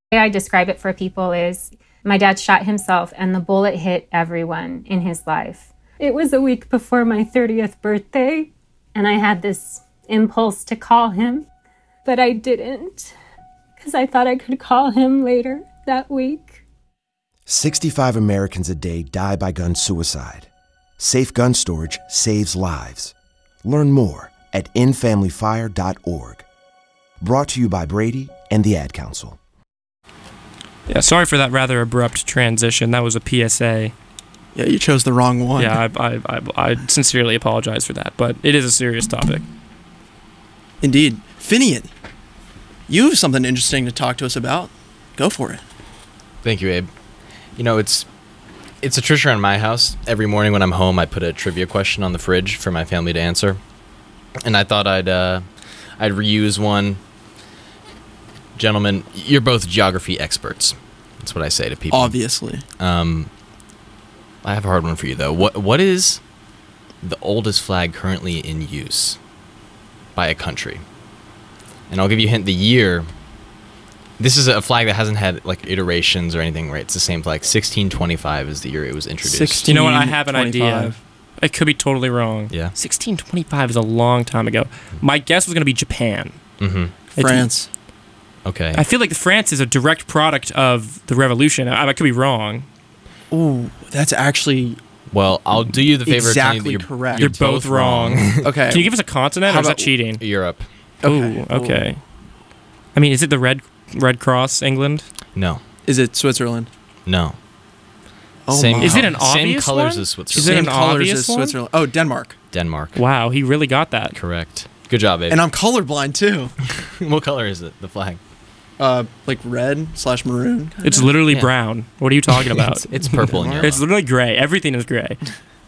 Speaker 9: The way I describe it for people is my dad shot himself and the bullet hit everyone in his life. It was a week before my thirtieth birthday, and I had this impulse to call him, but I didn't because I thought I could call him later that week.
Speaker 10: sixty-five Americans a day die by gun suicide. Safe gun storage saves lives. Learn more at end family fire dot org. Brought to you by Brady and the Ad Council.
Speaker 4: Yeah, sorry for that rather abrupt transition. That was a P S A.
Speaker 3: Yeah, you chose the wrong one.
Speaker 4: Yeah, I, I, I, I sincerely apologize for that, but it is a serious topic.
Speaker 3: Indeed. Finian, you have something interesting to talk to us about. Go for it.
Speaker 5: Thank you, Abe. You know, it's it's a tradition around my house. Every morning when I'm home, I put a trivia question on the fridge for my family to answer. And I thought I'd uh, I'd reuse one. Gentlemen, you're both geography experts. That's what I say to people.
Speaker 3: Obviously.
Speaker 5: Um, I have a hard one for you, though. What What is the oldest flag currently in use by a country? And I'll give you a hint. The year. This is a flag that hasn't had like iterations or anything, right? It's the same flag. sixteen twenty-five is the year it was introduced.
Speaker 4: You know what? I have an idea.
Speaker 3: twenty-five.
Speaker 4: I could be totally wrong.
Speaker 5: Yeah.
Speaker 4: sixteen twenty-five is a long time ago. My guess was going to be Japan.
Speaker 5: Mm-hmm.
Speaker 3: France.
Speaker 5: Okay.
Speaker 4: I feel like France is a direct product of the revolution. I, I could be wrong.
Speaker 3: Ooh, that's actually
Speaker 5: Well, I'll do you the favor
Speaker 3: exactly
Speaker 5: of telling you that you're,
Speaker 3: correct.
Speaker 5: you're,
Speaker 4: You're both wrong.
Speaker 3: okay.
Speaker 4: Can you give us a continent,
Speaker 3: How
Speaker 4: or is that
Speaker 3: about-
Speaker 4: cheating?
Speaker 5: Europe.
Speaker 3: Okay.
Speaker 4: Oh, okay. I mean, is it the Red Red Cross, England?
Speaker 5: No.
Speaker 3: Is it Switzerland?
Speaker 5: No.
Speaker 3: Oh
Speaker 5: same,
Speaker 3: my.
Speaker 4: Is it an
Speaker 5: Same
Speaker 4: obvious
Speaker 5: colors
Speaker 4: one?
Speaker 5: as
Speaker 4: Is
Speaker 5: Switzerland.
Speaker 4: it
Speaker 3: Same
Speaker 4: an
Speaker 3: colors
Speaker 4: obvious
Speaker 3: as
Speaker 4: one?
Speaker 3: Switzerland. Oh, Denmark.
Speaker 5: Denmark.
Speaker 4: Wow, he really got that.
Speaker 5: Correct. Good job, Abe.
Speaker 3: And I'm colorblind too.
Speaker 5: What color is it? The flag.
Speaker 3: Uh, like red slash maroon. kinda.
Speaker 4: It's literally
Speaker 5: Yeah.
Speaker 4: brown. What are you talking about?
Speaker 5: It's, it's purple and yellow.
Speaker 4: It's literally gray. Everything is gray.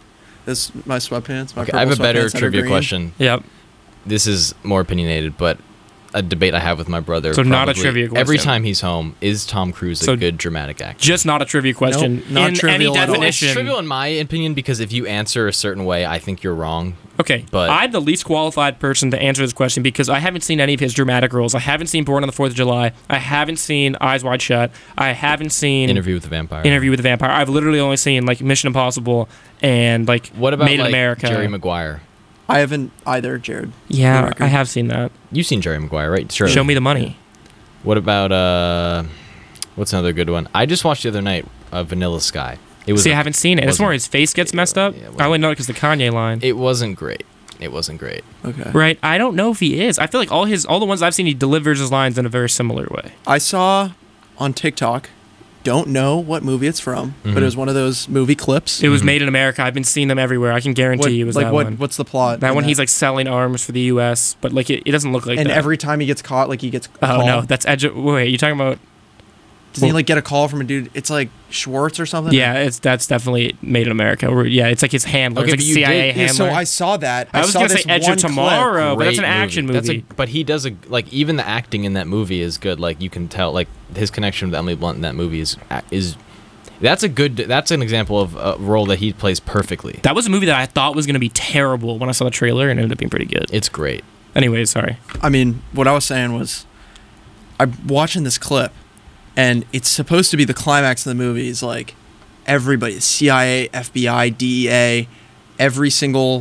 Speaker 3: This my sweatpants. My
Speaker 5: Okay, I have a
Speaker 3: purple
Speaker 5: better
Speaker 3: sweatpants that are
Speaker 5: trivia
Speaker 3: green.
Speaker 5: question.
Speaker 4: Yep.
Speaker 5: This is more opinionated, but a debate I have with my brother.
Speaker 4: So not a
Speaker 5: probably
Speaker 4: trivia
Speaker 5: Every
Speaker 4: question.
Speaker 5: time he's home, is Tom Cruise a
Speaker 4: So
Speaker 5: good dramatic actor?
Speaker 4: Just not a trivia question.
Speaker 3: Nope, not
Speaker 4: in
Speaker 3: trivial
Speaker 4: any
Speaker 3: at all.
Speaker 5: No, it's
Speaker 4: definition.
Speaker 5: trivial in my opinion because if you answer a certain way, I think you're wrong.
Speaker 4: Okay,
Speaker 5: But-
Speaker 4: I'm the least qualified person to answer this question because I haven't seen any of his dramatic roles. I haven't seen Born on the Fourth of July. I haven't seen Eyes Wide Shut. I haven't seen
Speaker 5: Interview with the Vampire.
Speaker 4: Interview with the Vampire. I've literally only seen like Mission Impossible and like
Speaker 5: What about
Speaker 4: Made in
Speaker 5: like
Speaker 4: America.
Speaker 5: Jerry Maguire?
Speaker 3: I haven't either, Jared.
Speaker 4: Yeah,
Speaker 3: record.
Speaker 4: I have seen that.
Speaker 5: You've seen Jerry Maguire, right? Sure.
Speaker 4: Show me the money.
Speaker 5: What about uh, what's another good one? I just watched the other night, uh, Vanilla Sky. It was
Speaker 4: See,
Speaker 5: a-
Speaker 4: I haven't seen it. It's
Speaker 5: wasn't-
Speaker 4: more his face gets messed up.
Speaker 5: yeah, it
Speaker 4: I
Speaker 5: wasn't-
Speaker 4: only know it because the Kanye line.
Speaker 5: It wasn't great. It wasn't great.
Speaker 3: Okay.
Speaker 4: Right? I don't know if he is. I feel like all his all the ones I've seen, he delivers his lines in a very similar way.
Speaker 3: I saw on TikTok. Don't know what movie it's from,
Speaker 5: Mhm.
Speaker 3: but it was one of those movie clips.
Speaker 4: It was
Speaker 5: Mhm.
Speaker 4: Made in America. I've been seeing them everywhere. I can guarantee
Speaker 3: What-
Speaker 4: you it was
Speaker 3: like
Speaker 4: that
Speaker 3: what?
Speaker 4: one.
Speaker 3: What's the plot?
Speaker 4: That
Speaker 3: in
Speaker 4: one, he's like selling arms for the U S, but like it, it doesn't look like
Speaker 3: and
Speaker 4: that.
Speaker 3: every time he gets caught, like he gets. A
Speaker 4: oh
Speaker 3: call.
Speaker 4: no, that's Edge. Wait, you talking about?
Speaker 3: Doesn't he like get a call from a dude? It's like Schwartz or something.
Speaker 4: Yeah, it's that's definitely Made in America. Or, yeah, it's like his handler.
Speaker 5: Okay,
Speaker 4: it's like
Speaker 5: but
Speaker 4: a
Speaker 5: you
Speaker 4: C I A
Speaker 5: did-
Speaker 3: Yeah,
Speaker 4: handler.
Speaker 3: so I saw that. I,
Speaker 4: I was
Speaker 3: saw
Speaker 4: gonna
Speaker 3: this
Speaker 4: say Edge
Speaker 3: one
Speaker 4: of
Speaker 3: clip.
Speaker 4: Tomorrow, but that's an
Speaker 5: Great
Speaker 4: action
Speaker 5: That's a,
Speaker 4: movie.
Speaker 5: but he does a like even the acting in that movie is good. Like you can tell, like his connection with Emily Blunt in that movie is is. That's a good. That's an example of a role that he plays perfectly.
Speaker 4: That was a movie that I thought was going to be terrible when I saw the trailer, and it ended up being pretty good.
Speaker 5: It's great.
Speaker 4: Anyways, sorry.
Speaker 3: I mean, what I was saying was, I'm watching this clip, and it's supposed to be the climax of the movie. Is like everybody, C I A, F B I, D E A, every single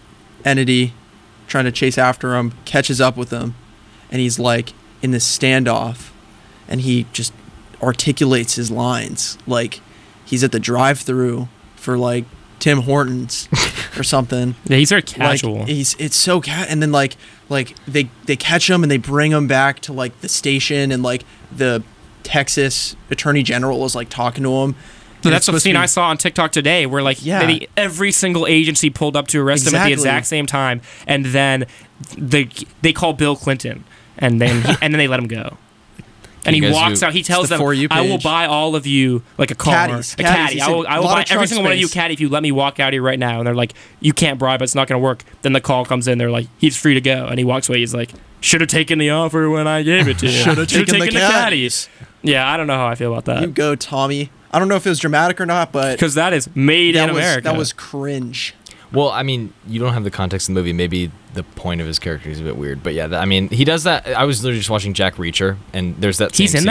Speaker 3: entity trying to chase after him catches up with him, and he's like in this standoff, and he just articulates his lines like he's at the drive-through for like Tim Hortons or something.
Speaker 4: Yeah, he's very casual.
Speaker 3: Like, he's it's so ca- and then like like they they catch him and they bring him back to like the station, and like the Texas Attorney General is like talking to him.
Speaker 4: So
Speaker 3: And
Speaker 4: that's
Speaker 3: it's
Speaker 4: the
Speaker 3: supposed to
Speaker 4: scene
Speaker 3: be-
Speaker 4: I saw on TikTok today, where like
Speaker 3: Yeah.
Speaker 4: they, every single agency pulled up to arrest him at the
Speaker 3: Exactly.
Speaker 4: exact same time, and then they they call Bill Clinton, and then he, and then they let him go. And
Speaker 5: You
Speaker 4: he
Speaker 5: guys
Speaker 4: walks
Speaker 5: do-
Speaker 4: out. He tells
Speaker 3: the
Speaker 4: them,
Speaker 3: For You
Speaker 4: "I will
Speaker 3: page.
Speaker 4: buy all of you like a car,
Speaker 3: Caddies.
Speaker 4: a
Speaker 3: Caddies.
Speaker 4: caddy.
Speaker 3: He
Speaker 4: I will,
Speaker 3: said,
Speaker 4: I will
Speaker 3: "Lot
Speaker 4: buy
Speaker 3: of
Speaker 4: every
Speaker 3: trunk
Speaker 4: single one of you a
Speaker 3: space."
Speaker 4: caddy if you let me walk out here right now." And they're like, "You can't bribe. It's not going to work." Then the call comes in. They're like, "He's free to go," and he walks away. He's like, "Should have taken the offer when I gave it to you.
Speaker 3: Should have taken the caddies."
Speaker 4: Yeah, I don't know how I feel about
Speaker 3: You
Speaker 4: that
Speaker 3: go, Tommy. I don't know if it was dramatic or not, but
Speaker 4: because that is made
Speaker 3: that
Speaker 4: in
Speaker 3: was
Speaker 4: America.
Speaker 3: that was cringe.
Speaker 5: Well, I mean, you don't have the context of the movie. Maybe the point of his character is a bit weird, but yeah, th- I mean, he does that. I was literally just watching Jack Reacher, and there's that.
Speaker 4: He's
Speaker 5: same
Speaker 4: in
Speaker 5: scene.
Speaker 4: that?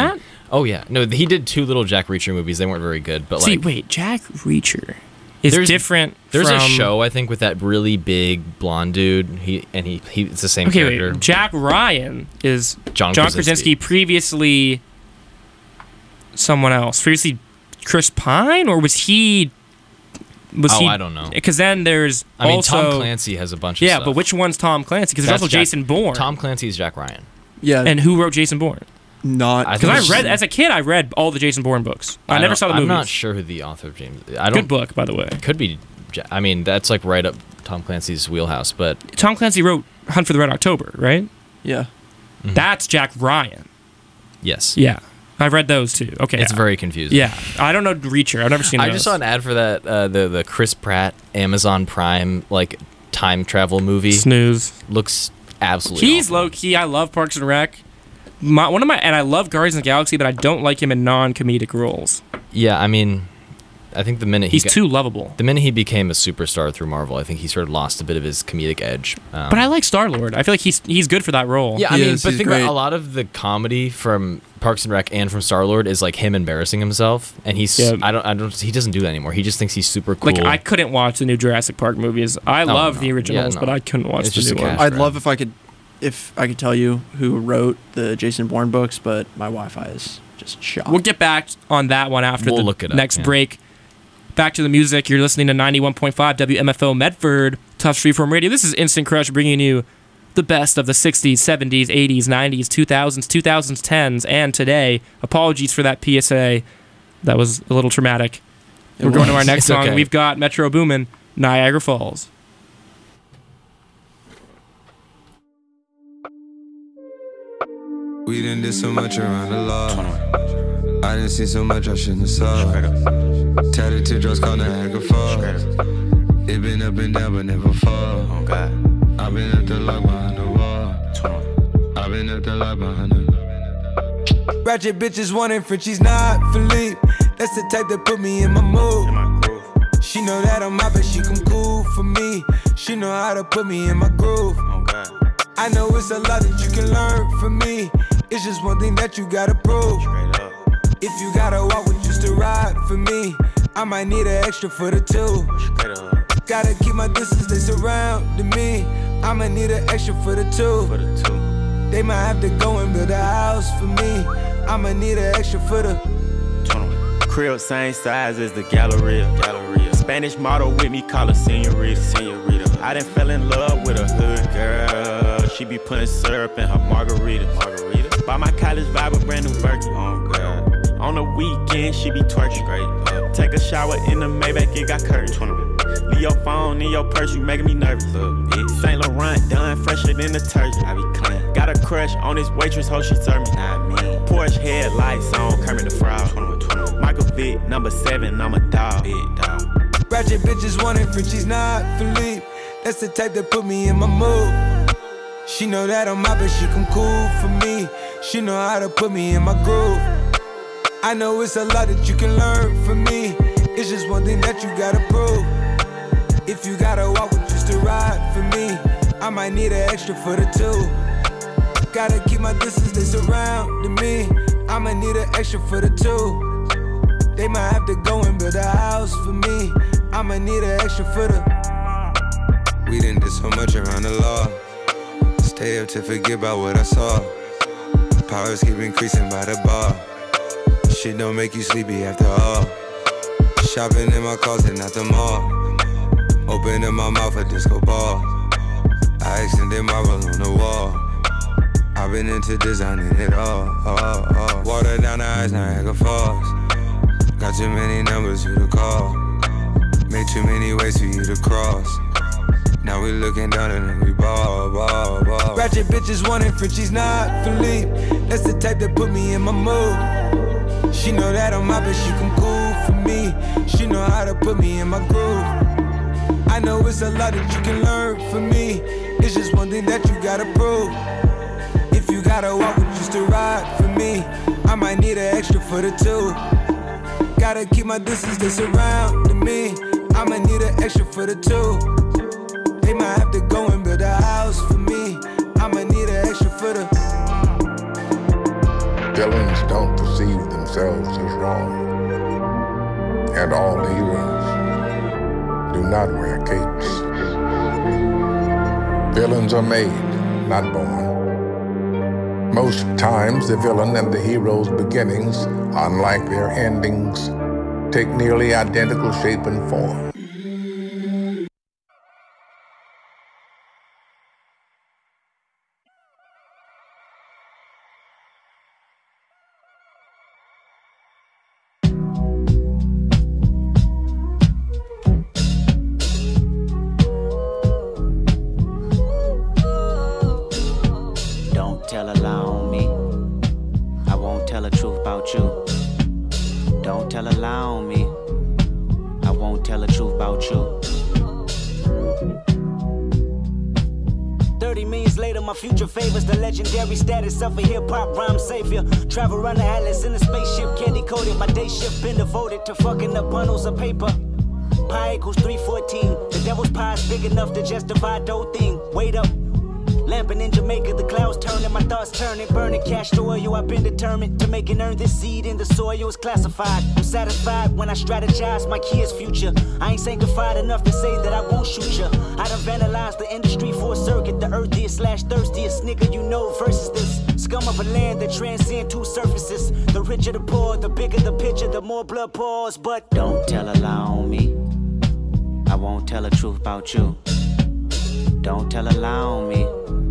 Speaker 5: Oh yeah, no, he did two little Jack Reacher movies. They weren't very good, but
Speaker 4: See,
Speaker 5: like,
Speaker 4: wait, Jack Reacher is
Speaker 5: there's,
Speaker 4: different.
Speaker 5: There's
Speaker 4: from,
Speaker 5: a show I think with that really big blonde dude. He and he, he it's the same
Speaker 4: Okay,
Speaker 5: character.
Speaker 4: wait. Jack Ryan is
Speaker 5: John,
Speaker 4: John
Speaker 5: Krasinski.
Speaker 4: Krasinski. Previously, someone else. Previously, Chris Pine, or was he? Was
Speaker 5: oh,
Speaker 4: he,
Speaker 5: I don't know.
Speaker 4: Because then there's
Speaker 5: I mean,
Speaker 4: also
Speaker 5: Tom Clancy has a bunch of
Speaker 4: yeah,
Speaker 5: stuff.
Speaker 4: but which one's Tom Clancy? Because there's
Speaker 5: That's
Speaker 4: also
Speaker 5: Jack-
Speaker 4: Jason Bourne.
Speaker 5: Tom Clancy's Jack Ryan.
Speaker 3: Yeah,
Speaker 4: and who wrote Jason Bourne?
Speaker 3: not
Speaker 5: I
Speaker 4: Because
Speaker 5: think
Speaker 4: I
Speaker 5: it's-
Speaker 4: read as a kid, I read all the Jason Bourne books. I, never
Speaker 5: don't-
Speaker 4: saw the
Speaker 5: I'm
Speaker 4: movies.
Speaker 5: not sure who the author of James. I don't.
Speaker 4: Good book, by the way.
Speaker 5: Could be. Ja- I mean, that's like right up Tom Clancy's wheelhouse. But
Speaker 4: Tom Clancy wrote Hunt for the Red October, right?
Speaker 3: yeah.
Speaker 5: Mhm.
Speaker 4: That's Jack Ryan.
Speaker 5: yes,
Speaker 4: Yeah, I've read those too. Okay,
Speaker 5: it's
Speaker 4: yeah.
Speaker 5: very confusing.
Speaker 4: Yeah, I don't know Reacher. I've never seen.
Speaker 5: I
Speaker 4: those.
Speaker 5: just saw an ad for that uh, the the Chris Pratt Amazon Prime like time travel movie.
Speaker 4: Snooze.
Speaker 5: Looks absolutely.
Speaker 4: He's
Speaker 5: awful.
Speaker 4: low key. I love Parks and Rec. My, one of my and I love Guardians of the Galaxy, but I don't like him in non-comedic roles.
Speaker 5: Yeah, I mean, I think the minute he
Speaker 4: He's
Speaker 5: got,
Speaker 4: too lovable.
Speaker 5: the minute he became a superstar through Marvel, I think he sort of lost a bit of his comedic edge. Um,
Speaker 4: But I like Star Lord. I feel like he's he's good for that role.
Speaker 5: yeah, I
Speaker 3: He
Speaker 5: mean,
Speaker 3: is,
Speaker 5: but
Speaker 3: he's
Speaker 5: think
Speaker 3: great.
Speaker 5: about a lot of the comedy from Parks and Rec and from Star Lord is like him embarrassing himself, and he's
Speaker 4: Yeah.
Speaker 5: I don't I don't he doesn't do that anymore. He just thinks he's super cool.
Speaker 4: Like I couldn't watch the new Jurassic Park movies. I
Speaker 5: No,
Speaker 4: love
Speaker 5: no.
Speaker 4: the originals,
Speaker 5: Yeah, no.
Speaker 4: but I couldn't watch
Speaker 5: It's
Speaker 4: the
Speaker 5: just
Speaker 4: new
Speaker 5: a
Speaker 4: ones.
Speaker 5: cash
Speaker 3: I'd
Speaker 5: grab.
Speaker 3: love if I could, if I could tell you who wrote the Jason Bourne books, but my Wi-Fi is just shot.
Speaker 4: We'll get back on that one after
Speaker 5: We'll
Speaker 4: the
Speaker 5: look it up,
Speaker 4: next
Speaker 5: yeah.
Speaker 4: break. Back to the music. You're listening to ninety-one point five W M F O Medford, Tough Freeform Radio. This is Instant Crush bringing you the best of the sixties, seventies, eighties, nineties, two thousands, twenty tens, and today. Apologies for that P S A. That was a little traumatic.
Speaker 3: It
Speaker 4: We're going to
Speaker 3: was.
Speaker 4: our next
Speaker 5: It's
Speaker 4: song.
Speaker 5: okay.
Speaker 4: We've got Metro Boomin, Niagara Falls.
Speaker 11: We done did so much around the law. I done seen so much I shouldn't have saw. Tatted teardrops called Niagara Falls. It been up and down but never fall. I've been up the lock behind the wall. I've been up the lock behind the. Ratchet bitches wanting Frenchies, not Philippe. That's the type that put me in my mood. She know that I'm out, but she come cool for me. She know how to put me in my groove. I know it's a lot that you can learn from me. It's just one thing that you gotta prove. If you gotta walk with just to ride for me, I might need an extra for the two. Gotta keep my distance, they surrounding me. I might need an extra for the two. They might have to go and build a house for me. I'ma need an extra for the
Speaker 12: crib, same size as the Galleria. Galleria. Spanish model with me, call her Senorita. Senorita. I done fell in love with a hood girl. She be putting syrup in her margarita. Margarita. Buy my college vibe a brand new Birkin. Oh God. On the weekend, she be twerking. Great. Uh, take a shower in the Maybach, it got curtains. Leave your phone in your purse, you making me nervous. Uh, Saint Laurent done fresher than detergent. I be clean. Got a crush on this waitress, hoe she serve me. Not me. Porsche headlights on, Kermit the Frog. Michael Vick, number seven, I'm a dog. Big dog.
Speaker 11: Ratchet bitches wanting Frenchies, not Philippe. That's the type that put me in my mood. She know that I'm out, but she come cool for me. She know how to put me in my groove. I know it's a lot that you can learn from me. It's just one thing that you gotta prove. If you gotta walk with just to ride for me, I might need an extra for the two. Gotta keep my distance, they surrounding me. I might need an extra for the two. They might have to go and build a house for me. I might need an extra for the. We done did so much around the law. Stay up to forget about what I saw. Powers keep increasing by the bar. Shit don't make you sleepy after all. Shopping in my closet, not the mall. Opening my mouth a disco ball. I extended marble on the wall. I've been into designing it all, all, all. Water down the eyes, Niagara Falls. Got too many numbers you to call. Made too many ways for you to cross. Now we looking down and then we ball, ball, ball. Ratchet bitches wanting Frenchies, not Philippe. That's the type that put me in my mood. She know that I'm out, but she come cool for me. She know how to put me in my groove. I know it's a lot that you can learn from me. It's just one thing that you gotta prove. If you gotta walk with just to ride for me, I might need an extra for the two. Gotta keep my distance, they surrounding me. I might need an extra for the two. They might have to go and build a house for me. I might need an extra for the.
Speaker 13: Villains don't perceive themselves as wrong. And all heroes do not wear capes. Villains are made, not born. Most times, the villain and the hero's beginnings, unlike their endings, take nearly identical shape and form.
Speaker 14: Don't tell a lie on me. I won't tell the truth about you. Don't tell a lie on me. I won't tell the truth about you. thirty millions later, my future favors the legendary status of a hip-hop rhyme savior. Travel around the atlas in a spaceship, candy-coated. My day shift been devoted to fucking up bundles of paper. Pi equals three fourteen. The devil's pie is big enough to just divide the whole thing. Wait up. Lamping in Jamaica, the clouds turning, my thoughts turning, burning cash to oil. I've been determined to make and earn this seed in the soil. It's classified. I'm satisfied when I strategize my kids' future. I ain't sanctified enough to say that I won't shoot ya. I done vandalized the industry for a circuit, the earthiest slash thirstiest nigga you know versus this scum of a land that transcend two surfaces. The richer the poor, the bigger the picture, the more blood pours. But don't tell a lie on me. I won't tell the truth about you. Don't tell a lie on me.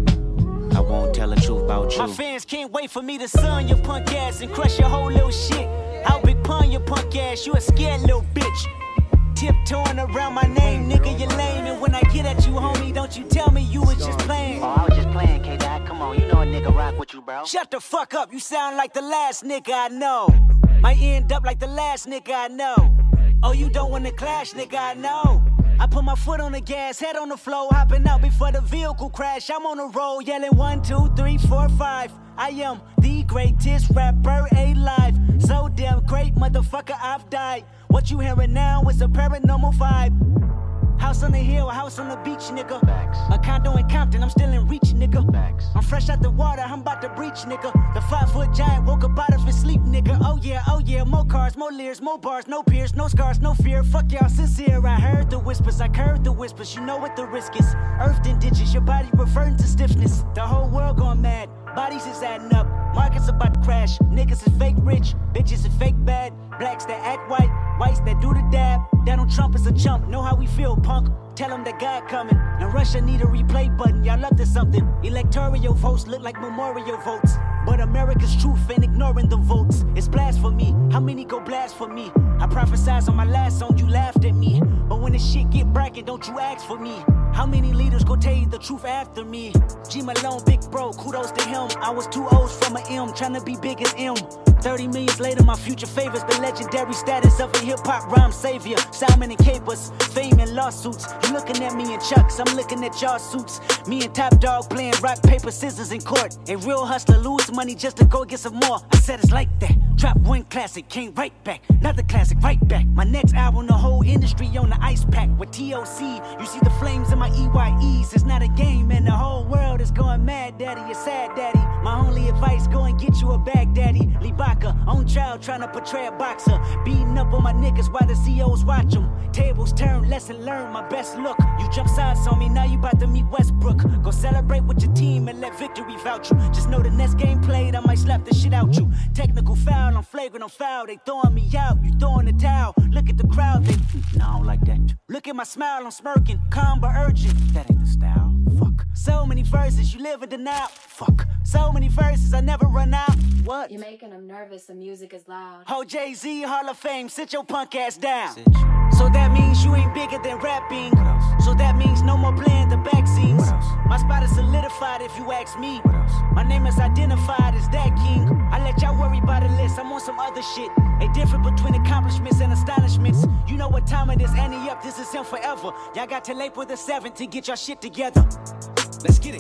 Speaker 14: I won't tell the truth about you. My fans can't wait for me to sun your punk ass and crush your whole little shit. I'll big pun your punk ass, you a scared little bitch. Tiptoeing around my name, nigga, you lame. And when I get at you, homie, don't you tell me you was just playing. Oh, I was just playing, K-Dot. Come on, you know a nigga rock with you, bro. Shut the fuck up, you sound like the last nigga I know. Might end up like the last nigga I know. Oh, you don't wanna clash, nigga, I know. I put my foot on the gas, head on the floor, hopping out before the vehicle crash. I'm on the road, yelling one, two, three, four, five. I am the greatest rapper alive. So damn great, motherfucker, I've died. What you hearing now is a paranormal vibe. House on the hill, house on the beach, nigga. Facts. A condo in Compton, I'm still in reach, nigga. Facts. I'm fresh out the water, I'm about to breach, nigga. The five foot giant woke up out of his sleep, nigga. Oh yeah, oh yeah, more cars, more leers, more bars, no peers, no scars, no fear. Fuck y'all sincere, I heard the whispers, I heard the whispers. You know what the risk is. Earthed in ditches, your body reverting to stiffness. The whole world going mad, bodies is adding up. Markets about to crash, niggas is fake rich, bitches is fake bad. Blacks that act white, whites that do the dab. Donald Trump is a chump, know how we feel, punk. Tell them that God coming, and Russia need a replay button. Y'all up to something. Electoral votes look like memorial votes, but America's truth ain't ignoring the votes. It's blasphemy. How many go blasphemy? I prophesized on my last song, you laughed at me. But when the shit get bracket, don't you ask for me. How many leaders go tell you the truth after me? G Malone, big bro, kudos to him. I was two O's from a M, trying to be big as M. thirty millions later, my future favors the legendary status of a hip-hop rhyme savior. Simon and Capers, fame and lawsuits. You looking at me in Chucks, I'm looking at y'all suits. Me and Top Dog playing rock, paper, scissors in court. A real hustler lose money just to go get some more. I said it's like that. Drop one classic, came right back. Another classic, right back. My next album, the whole industry on the ice pack. With T O C, you see the flames in my E Y Es. It's not a game and the whole world is going mad, daddy. You're sad, daddy. My only advice, go and get you a bag, daddy. Lee Baca, on trial, trying to portray a boxer. Beating up on my niggas while the C Os watch them. Tables turn, lesson learned, my best look. You jump sides on me, now you about to meet Westbrook. Go celebrate with your team and let victory vouch you. Just know the next game played, I might slap the shit out you. Technical foul, I'm flagrant, I'm foul. They throwing me out, you throwing the towel. Look at the crowd, they, no, I don't like that. Look at my smile, I'm smirking, calm but urgent. That ain't the style, fuck. So many verses, you live in denial, fuck. So many verses, I never run out. What?
Speaker 15: You're making them nervous, the music is loud.
Speaker 14: Oh, Jay-Z, Hall of Fame, sit your punk ass down. So that means you ain't bigger than rapping. So that means no more playing the back scenes. My spot is solidified if you ask me. My name is identified as that king. I let y'all worry about the list, I'm on some other shit. A difference between accomplishments and astonishments. You know what time it is, Annie up, this is him forever. Y'all got till April the seventh to get y'all shit together. Let's get it.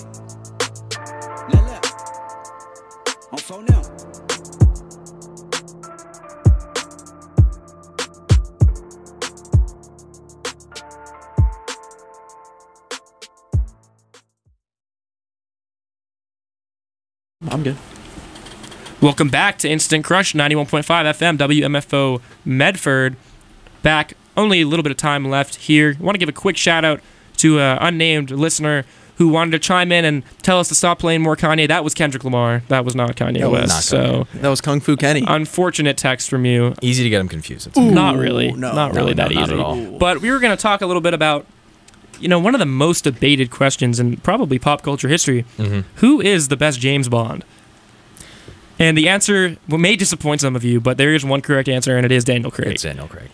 Speaker 14: La la. On phone now.
Speaker 3: I'm good.
Speaker 4: Welcome back to Instant Crush, ninety-one point five F M, W M F O Medford. Back, only a little bit of time left here. I want to give a quick shout out to an unnamed listener who wanted to chime in and tell us to stop playing more Kanye. That was Kendrick Lamar. That was not Kanye
Speaker 3: That was
Speaker 4: West.
Speaker 3: not
Speaker 4: so
Speaker 3: Kanye. That was Kung Fu Kenny.
Speaker 4: Unfortunate text from you.
Speaker 5: Easy to get him confused. It's
Speaker 3: Ooh,
Speaker 4: not really.
Speaker 3: no.
Speaker 4: Not really
Speaker 5: No,
Speaker 4: that
Speaker 5: no,
Speaker 4: easy.
Speaker 5: not at all.
Speaker 4: But we were going to talk a little bit about, you know, one of the most debated questions in probably pop culture history.
Speaker 5: Mhm.
Speaker 4: Who is the best James Bond? And the answer well, may disappoint some of you, but there is one correct answer, and it is Daniel Craig.
Speaker 5: It's Daniel Craig.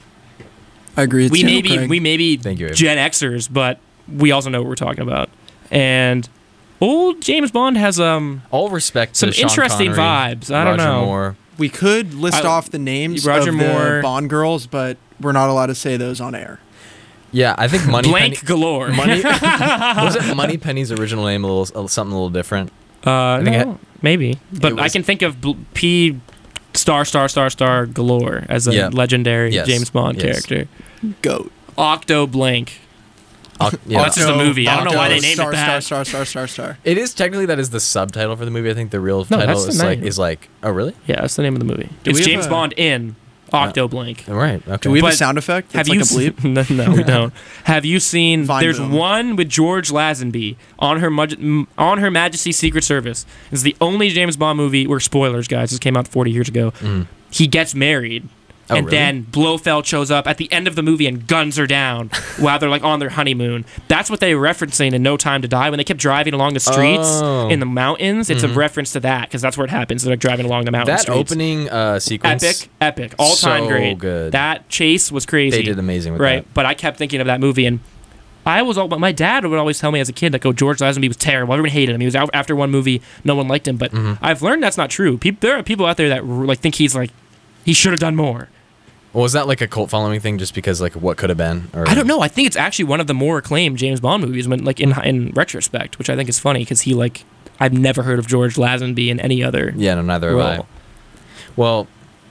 Speaker 3: I agree. It's
Speaker 4: we
Speaker 3: Daniel
Speaker 4: may be
Speaker 3: Craig.
Speaker 4: we may be
Speaker 5: Thank you, Abe.
Speaker 4: Gen Xers, but we also know what we're talking about. And old James Bond has um
Speaker 5: All respect
Speaker 4: some
Speaker 5: to Sean
Speaker 4: interesting
Speaker 5: Connery,
Speaker 4: vibes. I don't
Speaker 5: Roger
Speaker 4: know.
Speaker 5: Moore.
Speaker 3: We could list
Speaker 4: I-
Speaker 3: off the names
Speaker 4: Roger
Speaker 3: of
Speaker 4: Moore.
Speaker 3: the Bond girls, but we're not allowed to say those on air.
Speaker 5: Yeah, I think Money
Speaker 4: Blank
Speaker 5: Penny,
Speaker 4: galore.
Speaker 5: Money, was it Money Penny's original name a little something a little different?
Speaker 4: Uh,
Speaker 5: think
Speaker 4: no,
Speaker 5: I-
Speaker 4: maybe, but
Speaker 5: It
Speaker 4: I
Speaker 5: was-
Speaker 4: can think of bl- P star star star star galore as a
Speaker 5: Yeah.
Speaker 4: legendary
Speaker 5: Yes.
Speaker 4: James Bond
Speaker 5: Yes.
Speaker 4: character.
Speaker 3: Goat.
Speaker 4: Octo Blank.
Speaker 5: Oc- yeah.
Speaker 4: Oh, that's just a movie. I don't know why they named
Speaker 3: star,
Speaker 4: it that.
Speaker 3: Star, star, star, star, star.
Speaker 5: It is technically that is the subtitle for the movie. I think the real
Speaker 4: No,
Speaker 5: title
Speaker 4: that's the
Speaker 5: is like
Speaker 4: name.
Speaker 5: is like oh really?
Speaker 4: Yeah, that's the name of the movie.
Speaker 3: Do
Speaker 4: it's
Speaker 3: we have
Speaker 4: James
Speaker 3: a-
Speaker 4: Bond in Octo Blank.
Speaker 5: Right. Okay.
Speaker 3: Do we have
Speaker 4: But
Speaker 3: a sound effect?
Speaker 4: Have
Speaker 3: That's
Speaker 4: you
Speaker 3: like a bleep?
Speaker 4: s- no, no, we don't. Have you seen?
Speaker 3: Vine
Speaker 4: There's
Speaker 3: boom.
Speaker 4: one with George Lazenby on her Maj- m- on Her Majesty's Secret Service. It's the only James Bond movie. Where spoilers, guys. This came out forty years ago.
Speaker 5: Mm.
Speaker 4: He gets married.
Speaker 5: Oh,
Speaker 4: and
Speaker 5: really?
Speaker 4: then Blofeld shows up at the end of the movie and guns her down while they're like on their honeymoon. That's what they were referencing in No Time to Die when they kept driving along the streets
Speaker 5: Oh.
Speaker 4: in the mountains. It's
Speaker 5: Mhm.
Speaker 4: a reference to that because that's where it happens. They're like driving along the mountain
Speaker 5: That
Speaker 4: streets.
Speaker 5: opening uh, sequence.
Speaker 4: Epic, epic, all time
Speaker 5: so
Speaker 4: great.
Speaker 5: good.
Speaker 4: That chase was crazy.
Speaker 5: They did amazing with
Speaker 4: right?
Speaker 5: that.
Speaker 4: But I kept thinking of that movie, and I was all. But my dad would always tell me as a kid, like, "Oh, George Lazenby was terrible. Everyone hated him. He was out after one movie, no one liked him." But
Speaker 5: Mhm.
Speaker 4: I've learned that's not true. Peop there are people out there that r- like think he's like he should have done more.
Speaker 5: Well, was that like a cult following thing, just because like what could have been? Or
Speaker 4: I don't know. I think it's actually one of the more acclaimed James Bond movies, when like in in retrospect, which I think is funny because he like I've never heard of George Lazenby in any other.
Speaker 5: Yeah, no, neither have I.
Speaker 4: role.
Speaker 5: Well,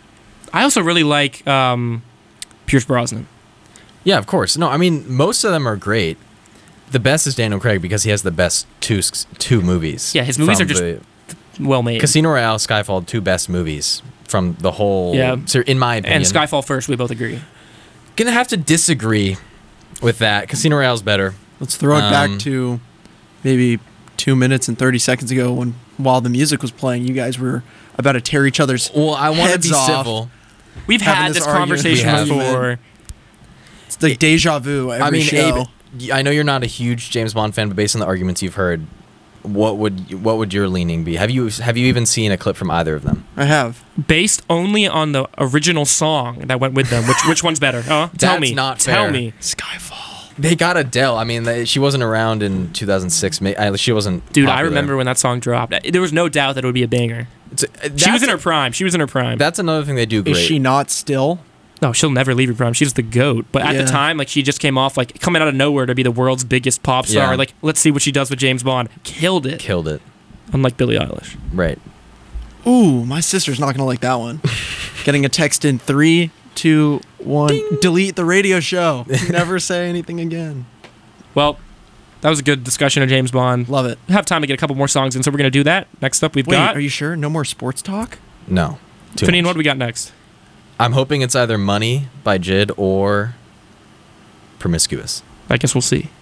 Speaker 4: I also really like um, Pierce Brosnan.
Speaker 5: yeah, of course. No, I mean most of them are great. The best is Daniel Craig because he has the best two s- two movies.
Speaker 4: Yeah, his movies
Speaker 5: from
Speaker 4: are just
Speaker 5: the
Speaker 4: well made.
Speaker 5: Casino Royale, Skyfall, two best movies from the whole.
Speaker 4: Yeah.
Speaker 5: So in my opinion,
Speaker 4: And Skyfall first, we both agree.
Speaker 5: Gonna have to disagree with that. Casino Royale's better.
Speaker 3: Let's throw it
Speaker 5: Um,
Speaker 3: back to maybe two minutes and thirty seconds ago when while the music was playing, you guys were about to tear each other's
Speaker 5: Well, I want to
Speaker 3: heads
Speaker 5: be
Speaker 3: off.
Speaker 5: civil.
Speaker 4: We've
Speaker 3: Having
Speaker 4: had
Speaker 3: this
Speaker 4: this
Speaker 3: argument.
Speaker 4: conversation
Speaker 5: We have.
Speaker 4: before.
Speaker 3: It's like deja vu every
Speaker 5: I mean,
Speaker 3: show.
Speaker 5: Abe, y- I know you're not a huge James Bond fan, but based on the arguments you've heard, what would what would your leaning be? Have you have you even seen a clip from either of them?
Speaker 3: I have.
Speaker 4: Based only on the original song that went with them, which which one's better? Huh? Tell
Speaker 5: That's
Speaker 4: me.
Speaker 5: not
Speaker 4: Tell
Speaker 5: fair.
Speaker 4: me.
Speaker 3: Skyfall.
Speaker 5: They got Adele. I mean, they, she wasn't around in two thousand six. May- I- She wasn't.
Speaker 4: Dude, I
Speaker 5: popular.
Speaker 4: remember when that song dropped. There was no doubt that it would be a banger.
Speaker 5: It's a-
Speaker 4: She was
Speaker 5: that's
Speaker 4: in her
Speaker 5: a-
Speaker 4: prime. She was in her prime.
Speaker 5: That's another thing they do great.
Speaker 3: Is she not still?
Speaker 4: No, she'll never leave her prime. She's the GOAT. But at
Speaker 3: Yeah.
Speaker 4: the time, like she just came off like coming out of nowhere to be the world's biggest pop star.
Speaker 5: Yeah.
Speaker 4: Like, let's see what she does with James Bond. Killed it.
Speaker 5: Killed it.
Speaker 4: Unlike Billie Eilish.
Speaker 5: Right.
Speaker 3: Ooh, my sister's not gonna like that one. Getting a text in three, two, one. Delete the radio show. Never say anything again.
Speaker 4: Well, that was a good discussion of James Bond.
Speaker 3: Love it.
Speaker 4: We have time to get a couple more songs in, so we're gonna do that. Next up, we've
Speaker 3: Wait,
Speaker 4: got
Speaker 3: are you sure? No more sports talk?
Speaker 5: No. Too
Speaker 4: Finine,
Speaker 5: much.
Speaker 4: what do we got next?
Speaker 5: I'm hoping it's either Money by Jid or Promiscuous.
Speaker 4: I guess we'll see.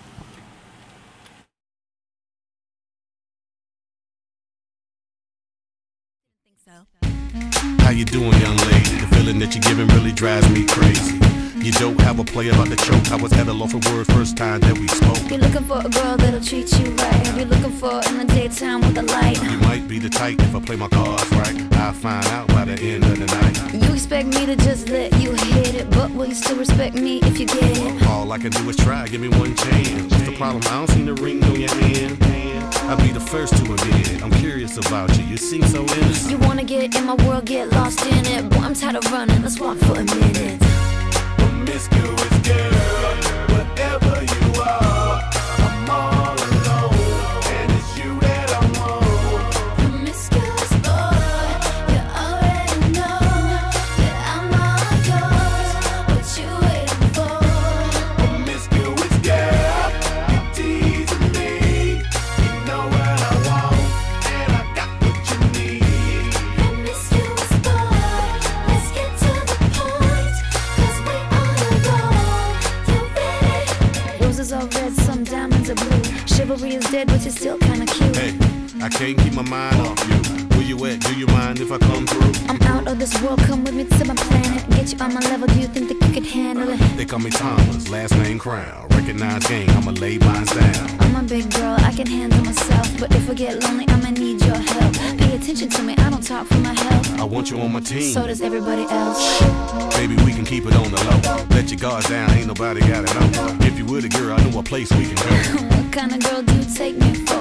Speaker 16: How you doing, young lady? The feeling that you're giving really drives me crazy. You don't have a play about the choke. I was at a loss for word first time that we spoke.
Speaker 15: You're looking for a girl that'll treat you right. You're looking for in the daytime with a light.
Speaker 16: You might be the type if I play my cards right. I'll find out by the end of the night.
Speaker 15: You expect me to just let you hit it, but will you still respect me if you get it?
Speaker 16: All I can do is try, give me one chance. What's the problem? I don't see the ring on your hand. I'll be the first to admit it. I'm curious about you. You seem so innocent.
Speaker 15: You wanna get in my world, get lost in it. Boy, I'm tired of running, let's walk for a minute.
Speaker 16: Promiscuous girl, whatever you are, I'm all alone, and it's you that I want.
Speaker 15: Promiscuous boy, you already know that I'm all yours. What you waiting for?
Speaker 16: Promiscuous girl, you're teasing me. You know what I want, and I got what you need.
Speaker 15: chivalry is dead, but you're still kinda cute.
Speaker 16: Hey, I can't keep my mind off you. Where you at? Do you mind if I come through?
Speaker 15: I'm out of this world, come with me to my planet. Get you on my level, do you think that you could handle it?
Speaker 16: They call me Thomas, last name Crown. Recognize gang, I'ma lay mine down.
Speaker 15: I'm a big girl, I can handle myself. But if I get lonely, I'ma need your help. Pay attention to me, I don't talk for my health.
Speaker 16: I want you on my team.
Speaker 15: So does everybody else.
Speaker 16: Baby, we can keep it on the low. Let your guards down, ain't nobody gotta know. If you with a girl, I know a place we can go.
Speaker 15: What kind of girl do you take me for?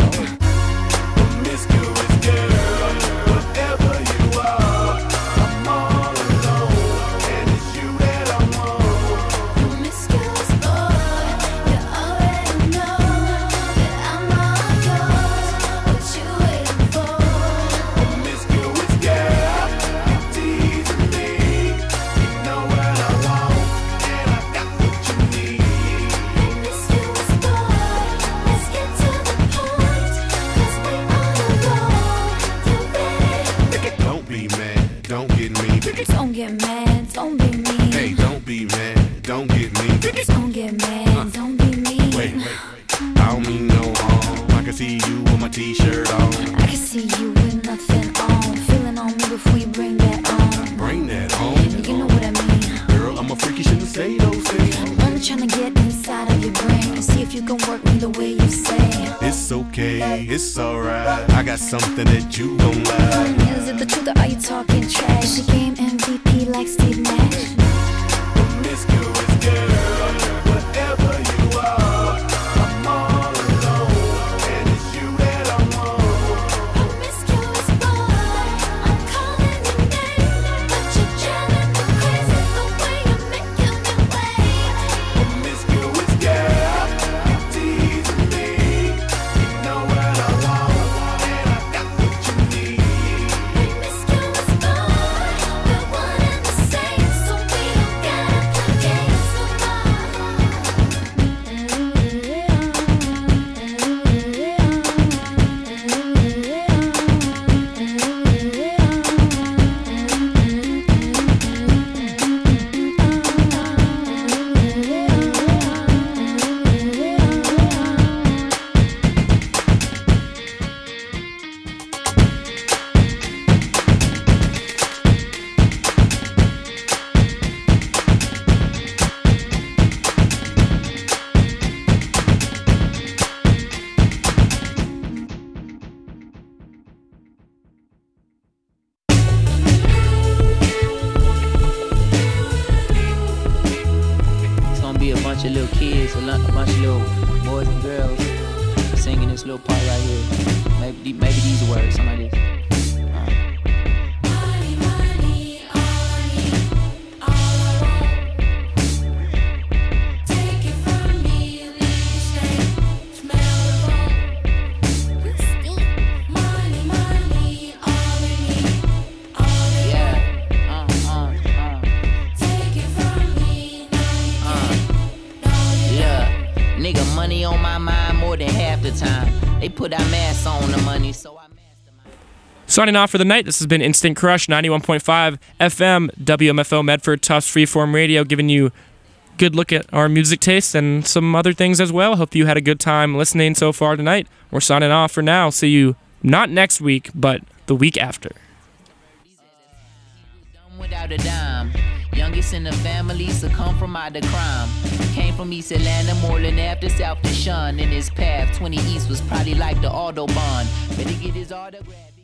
Speaker 16: Promiscuous girl, whatever you are, I'm all alone, and it's you that I want.
Speaker 15: Promiscuous boy, you already know that I'm all yours. What you waiting for?
Speaker 16: Promiscuous girl, you teasing me. You know what I want, and I got what you need.
Speaker 15: Promiscuous boy, let's get to the point, 'cause we all alone. You ready?
Speaker 16: Don't be mad, don't get me.
Speaker 15: Don't get mad, don't be mean.
Speaker 16: Hey, don't be mad, don't get me.
Speaker 15: Don't get mad, don't be mean.
Speaker 16: Wait, wait, I don't mean no harm. I can see you with my t-shirt on.
Speaker 15: I can see you with nothing on. Feeling on me before you bring that on.
Speaker 16: Bring that home.
Speaker 15: You know what I mean.
Speaker 16: Girl, I'm a freak, you shouldn't say those things.
Speaker 15: I'm only trying to get inside of your brain and see if you can work me the way you say.
Speaker 16: It's okay, it's alright. I got something that you gon' like.
Speaker 15: Is it the truth or are you talking trash? Is your game M V P like Steve Nash?
Speaker 16: Promiscuous girl, whatever you are, I'm all alone, and it's you that I want.
Speaker 15: Promiscuous boy, I'm calling your name, but you're driving me crazy the way you're making me wait.
Speaker 16: Promiscuous girl, you teasing me. You know what I want, and I got what you need.
Speaker 15: Promiscuous boy, we're one and the same, so we don't gotta play games no
Speaker 17: It's gonna be a bunch of little kids, a lo- a bunch of little boys and girls singing this little part right here. Maybe, maybe these words, something like this. Nigga, money on my mind more than half the time. They put our masks on the money, so I
Speaker 4: Signing off for the night, this has been Instant Crush, ninety-one point five F M, W M F O Medford, Tufts Freeform Radio, giving you a good look at our music tastes and some other things as well. Hope you had a good time listening so far tonight. We're signing off for now. See you not next week, but the week after.
Speaker 17: Without a dime, youngest in the family succumbed from out the crime. Came from East Atlanta, Moreland after South to Shun. In his path, twenty East was probably like the Autobahn. Better get his autograph.